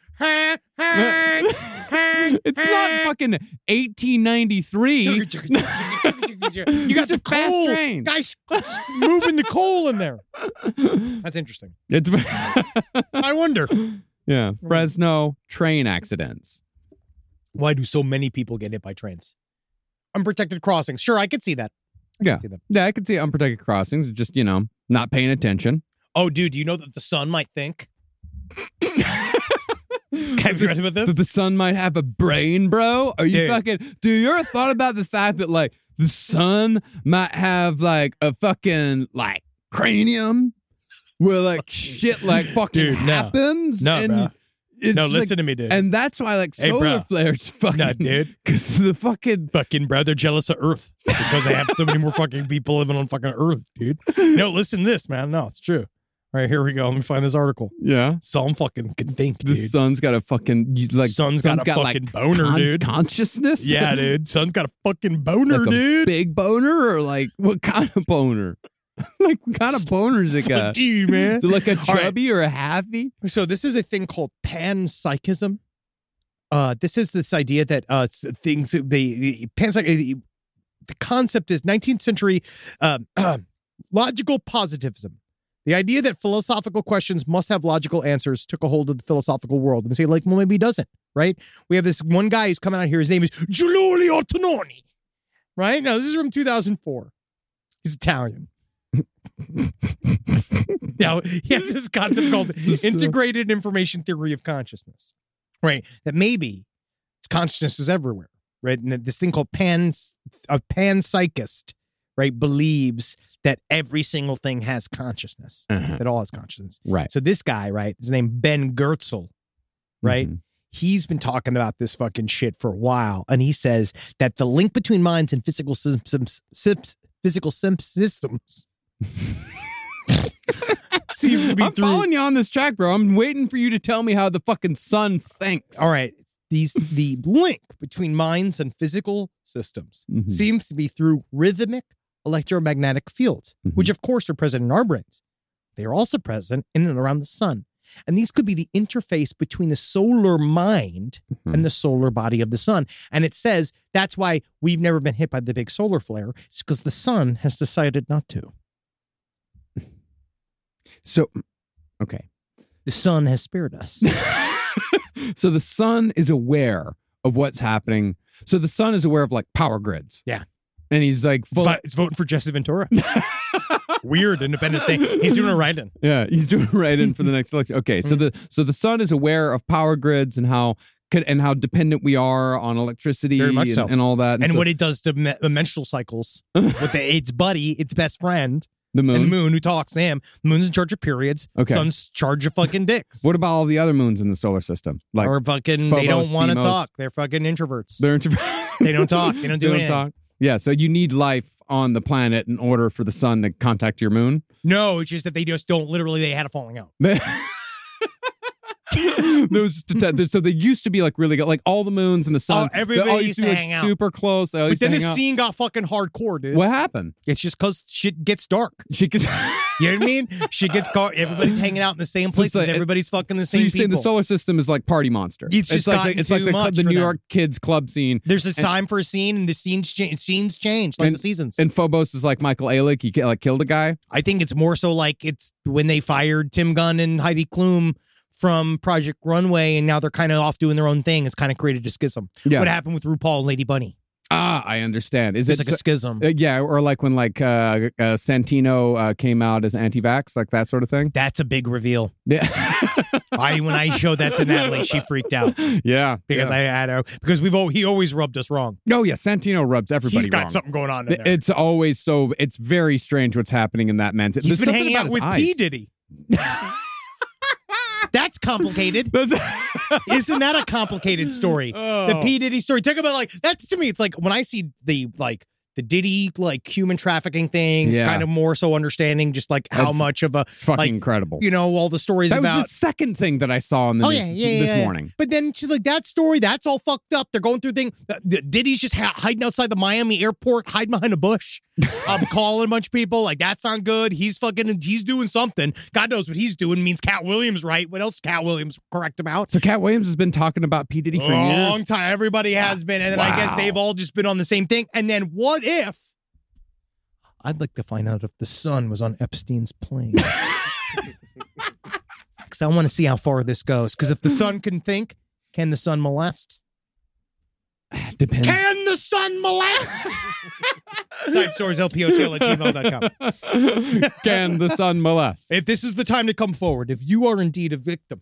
It's not fucking eighteen ninety-three. Chugga, chugga, chugga, chugga, chugga, chugga. You got the fast coal. train. Guys moving the coal in there. That's interesting. It's. I wonder. Yeah, Fresno train accidents. Why do so many people get hit by trains? unprotected crossings. Sure, I could see that. I yeah. could see that. Yeah, I could see unprotected crossings, just, you know, not paying attention. Oh, dude, do you know that the sun might think? Have you read about this? That the sun might have a brain, bro? Are you Dude. fucking... Do you ever thought about the fact that, like, the sun might have, like, a fucking, like, cranium? Where, like, shit, like, fucking Dude, no. happens? No, and bro. it's No, like- listen to me, dude. And that's why, like, Hey, solar bro. flares fucking... No, dude. Because the fucking... Fucking bro, they're jealous of Earth because they have so many more fucking people living on fucking Earth, dude. No, listen to this, man. No, it's true. All right, here we go. Let me find this article. Yeah. Some fucking can think, The dude. sun's got a fucking... you- like Sun's got a like, fucking boner, con- dude. Consciousness? Yeah, dude. Sun's got a fucking boner, Like a dude. big boner or like what kind of boner? Like what kind of boners it got? Dude, man. Is it like a All right. chubby or a halfy? So this is a thing called panpsychism. Uh, this is this idea that uh, it's things the, the panpsych. The, the concept is nineteenth century um, logical positivism. The idea that philosophical questions must have logical answers took a hold of the philosophical world, and say like, well, maybe it doesn't. Right? We have this one guy who's coming out here. His name is Giulio Tononi. Right? Now this is from two thousand four. He's Italian. Now, he has this concept called integrated information theory of consciousness, right? That maybe it's consciousness is everywhere, right? And this thing called pan, a panpsychist, right, believes that every single thing has consciousness, Uh-huh. that all has consciousness. Right. So this guy, right, his name Ben Goertzel, right? Mhm. He's been talking about this fucking shit for a while, and he says that the link between minds and physical systems, physical systems seems to be I'm through. following you on this track, bro. I'm waiting for you to tell me how the fucking sun thinks. All right, these the link between minds and physical systems Mhm. seems to be through rhythmic electromagnetic fields, Mhm. which of course are present in our brains. They are also present in and around the sun. And these could be the interface between the solar mind Mhm. and the solar body of the sun. And it says that's why we've never been hit by the big solar flare. It's because the sun has decided not to. So, okay. The sun has spared us. So the sun is aware of what's happening. So the sun is aware of like power grids. Yeah. And he's like, It's, full- fi- it's voting for Jesse Ventura. Weird independent thing. He's doing a write-in. yeah, he's doing right in for the next election. Okay, so the so the sun is aware of power grids and how could and how dependent we are on electricity Very much and, so. and all that. And so, what it does to me- menstrual cycles with the its buddy, its best friend, the moon. and the moon who talks to him. The moon's in charge of periods. Okay. Sun's charge of fucking dicks. What about all the other moons in the solar system? Like or fucking, Phobos, they don't want to Deimos. talk. They're fucking introverts. they're intro- They don't talk. They don't do They anything. talk. Yeah, so you need life on the planet in order for the sun to contact your moon. No, it's just that they just don't. Literally, they had a falling out. There was just a te- so they used to be like really good, like all the moons and the sun. Oh, everybody they all used to to be like hang out. super close. They all But used to then the hang out. scene got fucking hardcore, dude. What happened? It's just because shit gets dark. She gets. You know what I mean? Shit gets dark. Everybody's hanging out in the same So it's places. like- Everybody's fucking the So same you say the people. solar system is like Party Monster. It's just like gotten the, it's like too the, much the for New them. York kids club scene. There's a And- time for a scene, and the scenes cha- scenes change like and, the seasons. And Phobos is like Michael Ehrlich. He ki- like killed a guy. I think it's more so like it's when they fired Tim Gunn and Heidi Klum from Project Runway, and now they're kind of off doing their own thing. It's kind of created a schism. Yeah. What happened with RuPaul and Lady Bunny? Ah, I understand. Is It's it like a schism. uh, yeah, or like when like uh, uh, Santino uh, came out as anti-vax, like that sort of thing. That's a big reveal. Yeah, I when I showed that to Natalie, she freaked out yeah, because yeah. I had a because we've al- he always rubbed us wrong. Oh yeah, Santino rubs everybody He's got wrong. something going on in there. It's always so. It's very strange what's happening in that man's. He's there's been something hanging about out his with eyes. P Diddy. That's complicated. That's- Isn't that a complicated story? The Oh. P Diddy story. Talk about like that's to me. It's like when I see the like the Diddy like human trafficking things, Yeah. kind of more so understanding just like how That's much of a fucking like, incredible. You know, all the stories That about. was the second thing that I saw in the Oh news yeah, yeah, this yeah. morning. But then she's like, that story, that's all fucked up. They're going through thing. uh, the- Diddy's just ha- hiding outside the Miami airport, hiding behind a bush. I'm calling a bunch of people. Like, that's not good. He's fucking, he's doing something. God knows what he's doing means Cat Williams, right? What else is Cat Williams correct about? So Cat Williams has been talking about P Diddy for a long years. time. Everybody has been. And then I guess Wow. they've all just been on the same thing. And then what if? I'd like to find out if the sun was on Epstein's plane. Because I want to see how far this goes. Because if the sun can think, can the sun molest? Depends. Can the sun molest? Side stories, L P O T L at gmail dot com. Can the sun molest? If this is the time to come forward, if you are indeed a victim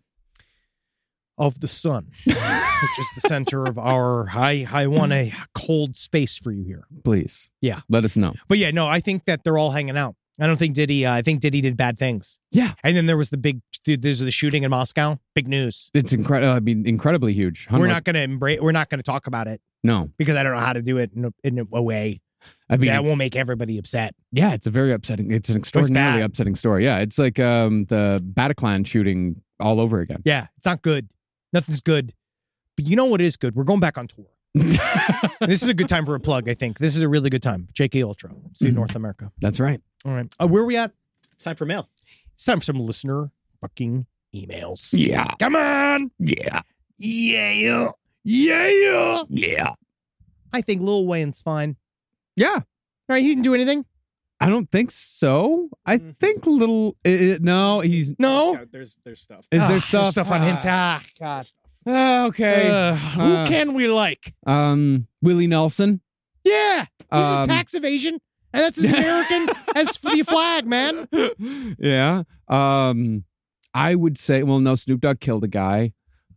of the sun, which is the center of our, I, I want a cold space for you here. Please. Yeah. Let us know. But yeah, no, I think that they're all hanging out. I don't think Diddy, uh, I think Diddy did bad things. Yeah. And then there was the big, there's the shooting in Moscow. Big news. It's incredible. I mean, incredibly huge. We're not going to embrace, we're not going to talk about it. No. Because I don't know how to do it in a, in a way I mean, that won't make everybody upset. Yeah, it's a very upsetting, it's an extraordinarily bad. upsetting story. Yeah, it's like um, the Bataclan shooting all over again. Yeah, it's not good. Nothing's good. But you know what is good? We're going back on tour. This is a good time for a plug, I think. This is a really good time. J K Ultra. See you in North America. That's right. All right. Uh, where are we at? It's time for mail. It's time for some listener fucking emails. Yeah. Come on. Yeah. Yeah. Yeah. Yeah. I think Lil Wayne's fine. Yeah. Right? He didn't do anything? I don't think so. I Mm-hmm. think little, uh, no, he's, No? Yeah, there's there's stuff. is Ah, there stuff? stuff on him? Ah, God. Ah, okay. Uh, who Uh, can we like? Um, Willie Nelson. Yeah. This Um, is tax evasion. And that's as American as for the flag, man. Yeah. Um, I would say, well, no, Snoop Dogg killed a guy.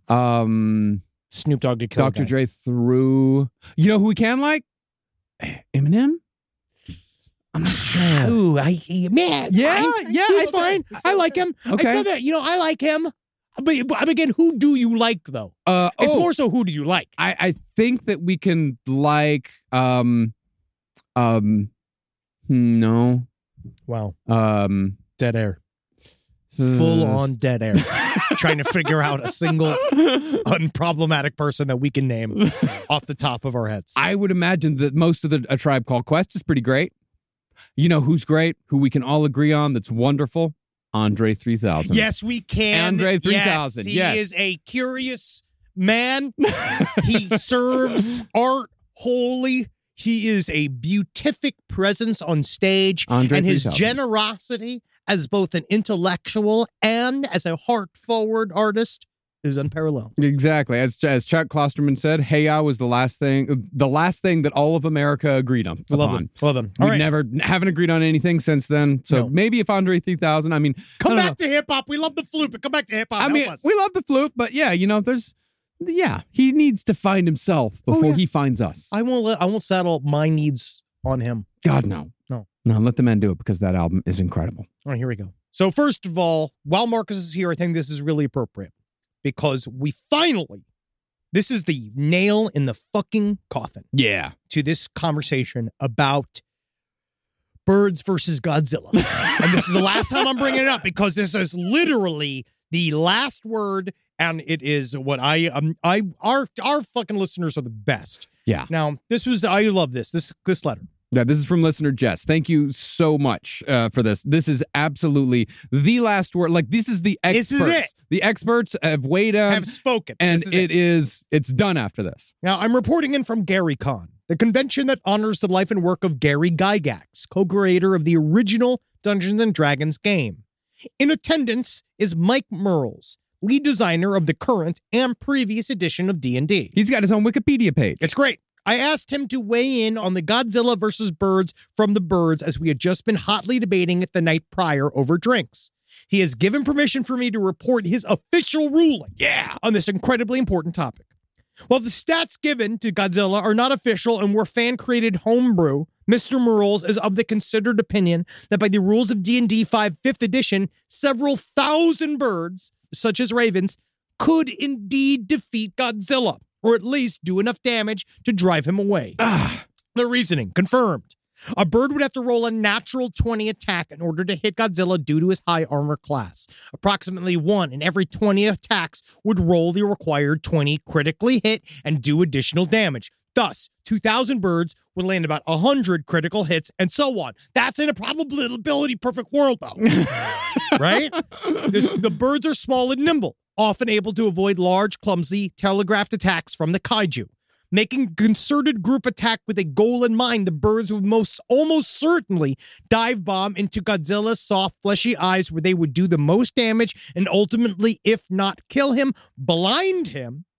Um, Snoop Dogg did kill Doctor a guy. Dre threw. You know who we can like? Eminem. I'm not sure. Ooh, I he, man. Yeah, fine. yeah, He's I- fine. I like him. Okay. I said that. You know, I like him. But, but again, who do you like though? Uh, It's oh, more so who do you like? I, I think that we can like. Um, um, hmm, no. Wow. Um, Dead air. uh, Full on dead air. Trying to figure out a single unproblematic person that we can name off the top of our heads. I would imagine that most of the A Tribe Called Quest is pretty great. You know who's great? Who we can all agree on? That's wonderful. Andre three thousand. Yes, we can. Andre three thousand, Yes, yes. he is a curious man. He serves art wholly. He is a beatific presence on stage. Andre and his three thousand. generosity as both an intellectual and as a heart-forward artist is unparalleled. Exactly. As as Chuck Klosterman said, "Hey, I was the last thing, the last thing that all of America agreed on." Love upon. him. Love him. We All right. never haven't agreed on anything since then. So No. maybe if Andre three thousand, I mean, Come I don't back to hip-hop. We love the flute, but come back to hip-hop. know. I Help mean, us. we love the flute, but yeah, you know, there's, yeah, he needs to find himself before Oh, yeah. he finds us. I won't let, I won't saddle my needs on him. God, no, No. no, let the men do it because that album is incredible. All right, here we go. So first of all, while Marcus is here, I think this is really appropriate because we finally, this is the nail in the fucking coffin Yeah. to this conversation about birds versus Godzilla. And this is the last time I'm bringing it up because this is literally the last word, and it is what I um I our our fucking listeners are the best. Yeah. Now, this was I love this this this letter. Yeah, this is from listener Jess. Thank you so much uh, for this. This is absolutely the last word. Like, this is the experts. This is it. The experts have weighed in. Have spoken. And This is it is, it's done after this. Now, I'm reporting in from GaryCon, the convention that honors the life and work of Gary Gygax, co-creator of the original Dungeons and Dragons game. In attendance is Mike Merles, lead designer of the current and previous edition of D and D. He's got his own Wikipedia page. It's great. I asked him to weigh in on the Godzilla versus Birds from the Birds as we had just been hotly debating it the night prior over drinks. He has given permission for me to report his official ruling yeah. on this incredibly important topic. While the stats given to Godzilla are not official and were fan-created homebrew, Mister Merles is of the considered opinion that by the rules of D and D five fifth edition, several thousand birds, such as ravens, could indeed defeat Godzilla, or at least do enough damage to drive him away. The reasoning, confirmed. A bird would have to roll a natural twenty attack in order to hit Godzilla due to his high armor class. Approximately one in every twenty attacks would roll the required twenty, critically hit, and do additional damage. Thus, two thousand birds would land about one hundred critical hits, and so on. That's in a probability perfect world, though. Right? This, the birds are small and nimble, often able to avoid large, clumsy, telegraphed attacks from the kaiju. Making a concerted group attack with a goal in mind, the birds would most almost certainly dive bomb into Godzilla's soft, fleshy eyes where they would do the most damage and ultimately, if not kill him, blind him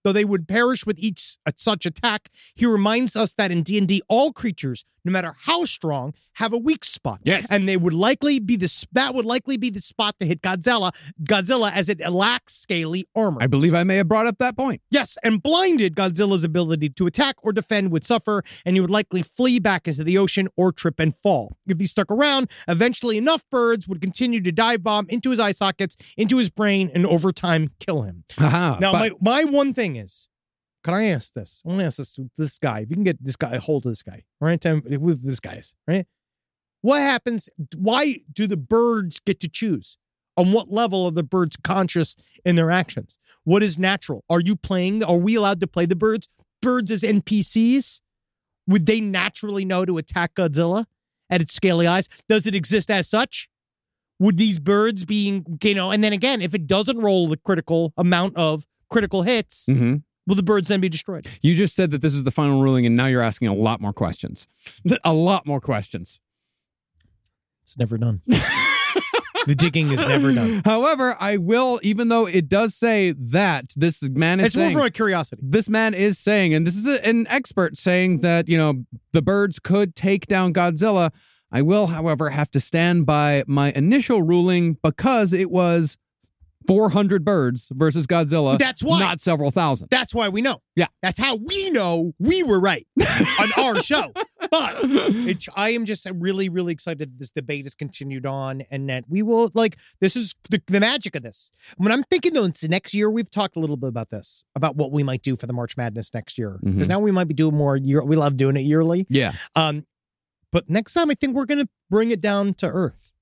though they would perish with each such attack, he reminds us that in D and D, all creatures, no matter how strong, have a weak spot. Yes. And they would likely be the that would likely be the spot to hit Godzilla, Godzilla as it lacks scaly armor. I believe I may have brought up that point. Yes, and blinded, Godzilla's ability to attack or defend would suffer, and he would likely flee back into the ocean or trip and fall. If he stuck around, eventually enough birds would continue to dive bomb into his eye sockets, into his brain, and over time kill him. Aha, now, but- my, my one thing is, can I ask this? I want to ask this to this guy. If you can get this guy, a hold of this guy, right? Time with this guy's, right? What happens? Why do the birds get to choose? On what level are the birds conscious in their actions? What is natural? Are you playing? Are we allowed to play the birds? Birds as N P Cs? Would they naturally know to attack Godzilla at its scaly eyes? Does it exist as such? Would these birds being, you know, and then again, if it doesn't roll the critical amount of critical hits, Mm-hmm. will the birds then be destroyed? You just said that this is the final ruling, and now you're asking a lot more questions. A lot more questions. It's never done. The digging is never done. However, I will, even though it does say that this man is It's saying, more from a curiosity. this man is saying, and this is a, an expert saying that, you know, the birds could take down Godzilla. I will, however, have to stand by my initial ruling because it was four hundred birds versus Godzilla. That's why. Not several thousand. That's why we know. Yeah. That's how we know we were right on our show. But it, I am just really, really excited that this debate has continued on and that we will, like, this is the, the magic of this. When I'm thinking, though, it's next year, we've talked a little bit about this, about what we might do for the March Madness next year. Because Mhm. now we might be doing more year. We love doing it yearly. Yeah. Um, But next time, I think we're going to bring it down to earth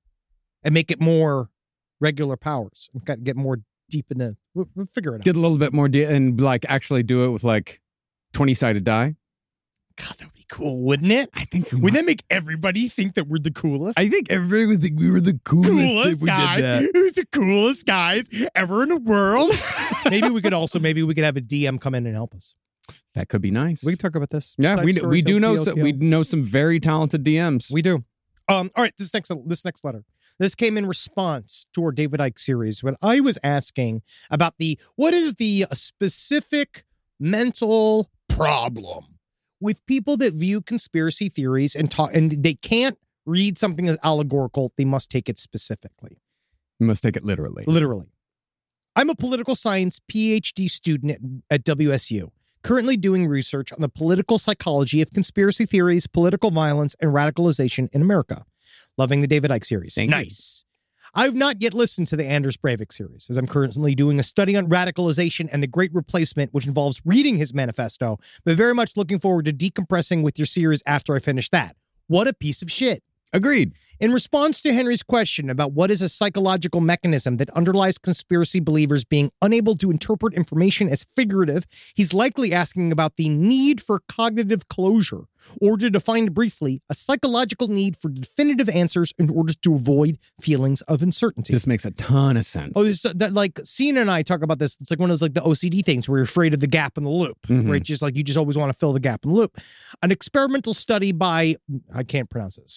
and make it more regular powers and got to get more deep in the, we'll, we'll figure it out. Get a little bit more de- and like actually do it with like twenty-sided die. God, that would be cool, wouldn't it? I think we Wouldn't might- that make everybody think that we're the coolest? I think everybody would think we were the coolest, coolest if we guys. did that. Who's the coolest guys ever in the world? Maybe we could also, maybe we could have a D M come in and help us. That could be nice. We can talk about this. yeah, Side we stories we of do know P L T L. some, we know some very talented D Ms. We do. Um, all right, this next this next letter. This came in response to our David Icke series when I was asking about the what is the specific mental problem with people that view conspiracy theories and talk and they can't read something as allegorical, they must take it specifically. You must take it literally. Literally. I'm a political science P H D student at, at W S U, currently doing research on the political psychology of conspiracy theories, political violence, and radicalization in America. Loving the David Icke series. Thank you. Nice. I've not yet listened to the Anders Breivik series, as I'm currently doing a study on radicalization and the Great Replacement, which involves reading his manifesto, but very much looking forward to decompressing with your series after I finish that. What a piece of shit. Agreed. In response to Henry's question about what is a psychological mechanism that underlies conspiracy believers being unable to interpret information as figurative, he's likely asking about the need for cognitive closure, or to define briefly, a psychological need for definitive answers in order to avoid feelings of uncertainty. This makes a ton of sense. Oh, this, that like Cena and I talk about this. It's like one of those like the O C D things where you're afraid of the gap in the loop, Mhm. right? Just like you just always want to fill the gap in the loop. An experimental study by I can't pronounce this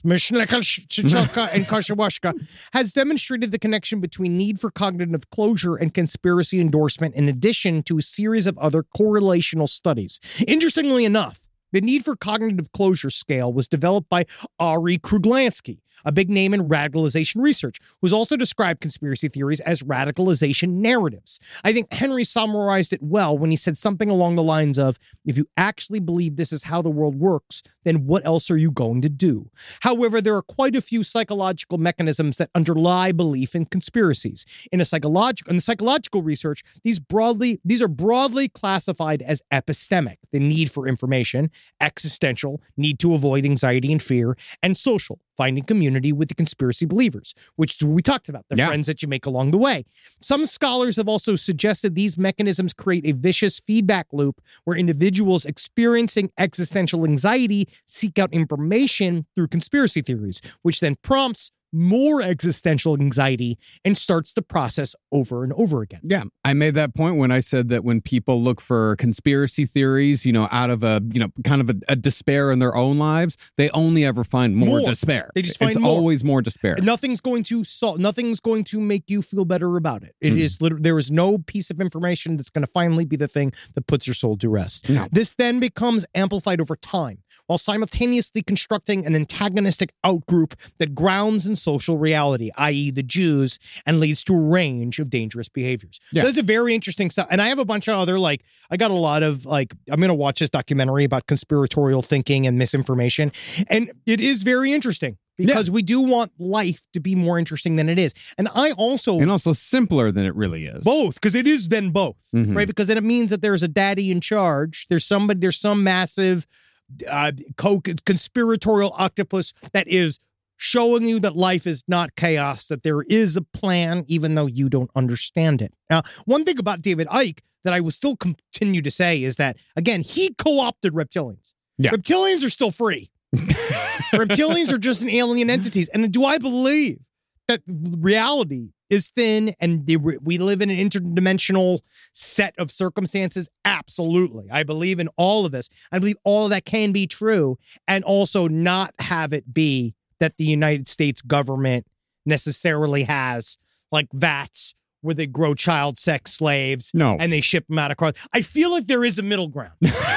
Mishneka and Kashawashka has demonstrated the connection between need for cognitive closure and conspiracy endorsement, in addition to a series of other correlational studies. Interestingly enough, the need for cognitive closure scale was developed by Ari Kruglansky, a big name in radicalization research, who's also described conspiracy theories as radicalization narratives. I think Henry summarized it well when he said something along the lines of, if you actually believe this is how the world works, then what else are you going to do? However, there are quite a few psychological mechanisms that underlie belief in conspiracies. In a psychological, in the psychological research, these broadly, these are broadly classified as epistemic, the need for information, existential, need to avoid anxiety and fear, and social, finding community with the conspiracy believers, which is what we talked about, the Yeah. friends that you make along the way. Some scholars have also suggested these mechanisms create a vicious feedback loop where individuals experiencing existential anxiety seek out information through conspiracy theories, which then prompts more existential anxiety and starts the process over and over again. Yeah, I made that point when I said that when people look for conspiracy theories, you know, out of a, you know, kind of a, a despair in their own lives, they only ever find more, More. despair. They just find it's more. always more despair. Nothing's going to solve. Nothing's going to make you feel better about it. It Mm. is literally, there is no piece of information that's going to finally be the thing that puts your soul to rest. No. This then becomes amplified over time, while simultaneously constructing an antagonistic outgroup that grounds in social reality, that is the Jews, and leads to a range of dangerous behaviors. Yeah. So that's a very interesting stuff. And I have a bunch of other, like, I got a lot of, like, I'm going to watch this documentary about conspiratorial thinking and misinformation. And it is very interesting because Yeah. we do want life to be more interesting than it is. And I also... and also simpler than it really is. Both, because it is then both, Mhm. right? Because then it means that there's a daddy in charge. There's somebody, there's some massive uh, co- conspiratorial octopus that is showing you that life is not chaos, that there is a plan, even though you don't understand it. Now, one thing about David Icke that I will still continue to say is that, again, he co-opted reptilians. Yeah. Reptilians are still free. Reptilians are just an alien entities. And do I believe that reality is thin and they, we live in an interdimensional set of circumstances? Absolutely. I believe in all of this. I believe all of that can be true, and also not have it be that the United States government necessarily has like vats where they grow child sex slaves No. and they ship them out across. I feel like there is a middle ground.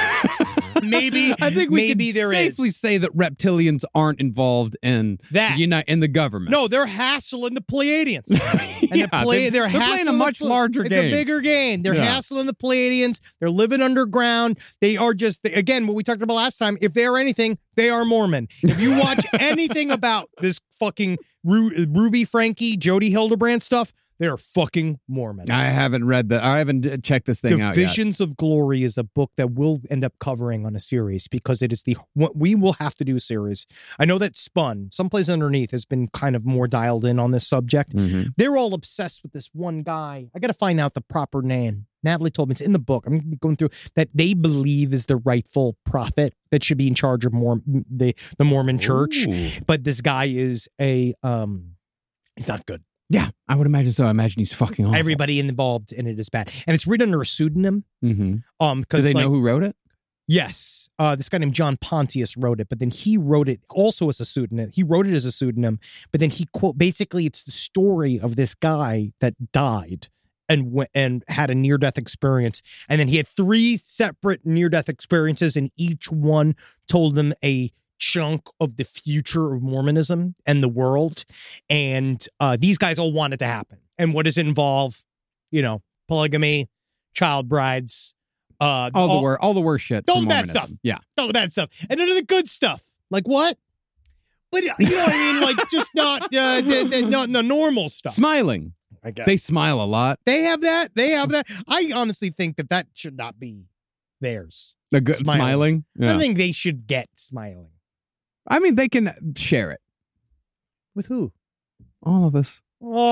Maybe I think we maybe can there safely is. say that reptilians aren't involved in That. the Uni- in the government. No, they're hassling the Pleiadians. And Yeah, the play, they're- they're, they're playing a hassling the much Ple- larger it's game. a bigger game. They're Yeah. hassling the Pleiadians. They're living underground. They are just, again, what we talked about last time, if they're anything, they are Mormon. If you watch anything about this fucking Ru- Ruby Frankie, Jody Hildebrand stuff, they're fucking Mormon. I haven't read that. I haven't uh, checked this thing The out yet. Visions of Glory is a book that we'll end up covering on a series because it is the what we will have to do a series. I know that Spun, someplace underneath, has been kind of more dialed in on this subject. Mhm. They're all obsessed with this one guy. I got to find out the proper name. Natalie told me it's in the book. I'm going through that they believe is the rightful prophet that should be in charge of more the the Mormon Church. Ooh. But this guy is a um, he's not good. Yeah, I would imagine so. I imagine he's fucking awful. Everybody involved in it is bad, and it's written under a pseudonym. Mm-hmm. Um, Do because they like, know who wrote it? Yes. Uh, this guy named John Pontius wrote it, but then he wrote it also as a pseudonym. He wrote it as a pseudonym, but then he quote, basically it's the story of this guy that died and went and had a near-death experience. And then he had three separate near-death experiences, and each one told him a chunk of the future of Mormonism and the world. And uh, these guys all want it to happen. And what does it involve? You know, polygamy, child brides, uh, All, the wor- all the worst shit. all from the bad Mormonism. stuff. Yeah. all the bad stuff, and none of the good stuff. Like what? But you know what I mean? Like just not uh, the, the, no, the normal stuff. Smiling. I guess They smile a lot. they have that. They have that. I honestly think that that should not be theirs. The good Smiling. smiling. Yeah. I think they should get smiling. I mean, they can share it. With who? All of us.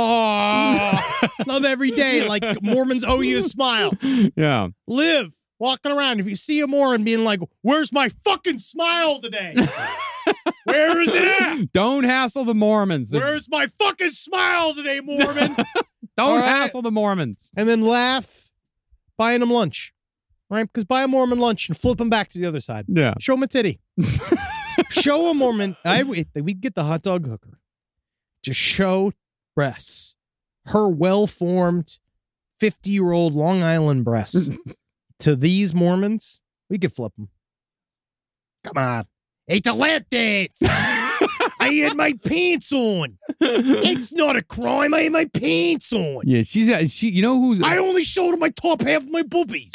Oh, love every day. Like Mormons owe you a smile. Yeah. Live walking around. If you see a Mormon being like, "Where's my fucking smile today? Where is it at? Don't hassle the Mormons. The- Where's my fucking smile today, Mormon?" Don't All right. hassle the Mormons. And then laugh, buying them lunch, right? Because buy a Mormon lunch and flip them back to the other side. Yeah. Show them a titty. Show a Mormon. I we get the hot dog hooker. Just show breasts, her well-formed fifty-year-old Long Island breasts to these Mormons. We could flip them. Come on. It's a lap dance. I had my pants on. It's not a crime. I had my pants on. Yeah, she's uh, she. You know who's? I only showed her my top half of my boobies.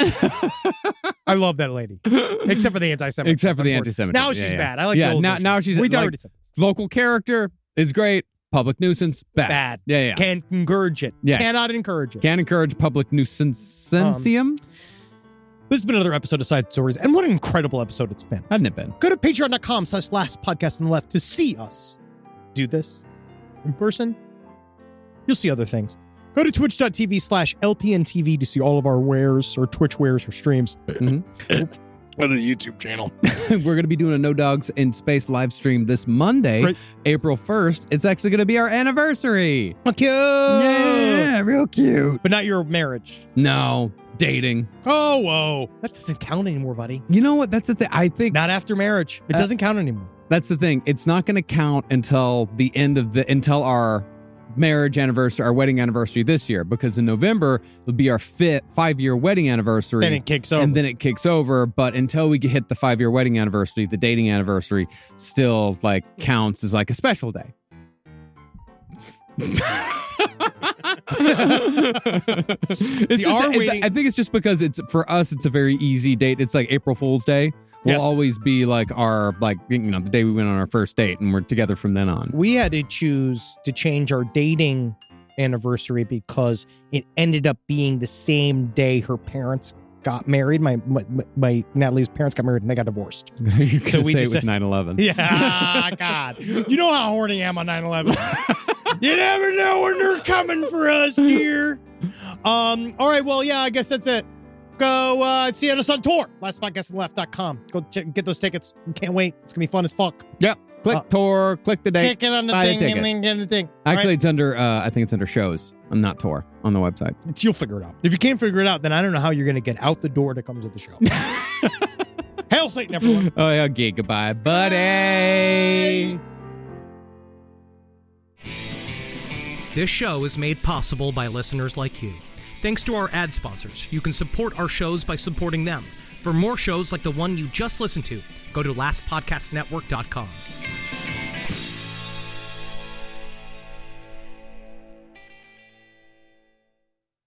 I love that lady, except for the anti-Semitic. Except for the anti-Semitic. Now Yeah, she's yeah. bad. I like Yeah, the old now version. now she's we like, already said this. local character is great. Public nuisance bad. Bad. Yeah, yeah. Can't encourage it. Yeah. Cannot encourage it. Can't encourage public nuisance. Um, This has been another episode of Side Stories, and what an incredible episode it's been. Hadn't it been? Go to patreon.com slash last podcast on the left to see us do this in person. You'll see other things. Go to twitch.tv slash LPNTV to see all of our wares or Twitch wares or streams. Mm-hmm. On a YouTube channel. We're going to be doing a No Dogs in Space live stream this Monday, Great. April first. It's actually going to be our anniversary. Oh, cute. Yeah, real cute. But not your marriage. No, dating. Oh, whoa. That doesn't count anymore, buddy. You know what? That's the thing. I think Not after marriage. It Uh, doesn't count anymore. that's the thing. It's not going to count until the end of the, until our marriage anniversary, our wedding anniversary this year, because in November it'll be our fifth five year wedding anniversary. Then it kicks over. And then it kicks over. But until we get hit the five year wedding anniversary, the dating anniversary still like counts as like a special day. it's See, just, our it's- waiting- I think it's just because it's for us, it's a very easy date. It's like April Fool's Day will Yes. always be like our, like, you know, the day we went on our first date and we're together from then on. We had to choose to change our dating anniversary because it ended up being the same day her parents got married. My my, my Natalie's parents got married and they got divorced. You could So we say just it was said- nine eleven. Yeah, God. You know how horny I am on nine eleven. You never know when they're coming for us here. Um, all right, well, yeah, I guess that's it. Go uh, see us on tour. last podcast on the left dot com. Go ch- get those tickets. Can't wait. It's going to be fun as fuck. Yep. Click Uh, tour, click the date. Kick it on the buy thing tickets. and then get the thing. All Actually, right? it's under, uh, I think it's under shows. I'm not tour on the website. You'll figure it out. If you can't figure it out, then I don't know how you're going to get out the door to come to the show. Hail Satan, everyone. Oh, yeah. Okay. Goodbye, buddy. This show is made possible by listeners like you. Thanks to our ad sponsors, you can support our shows by supporting them. For more shows like the one you just listened to, go to last podcast network dot com.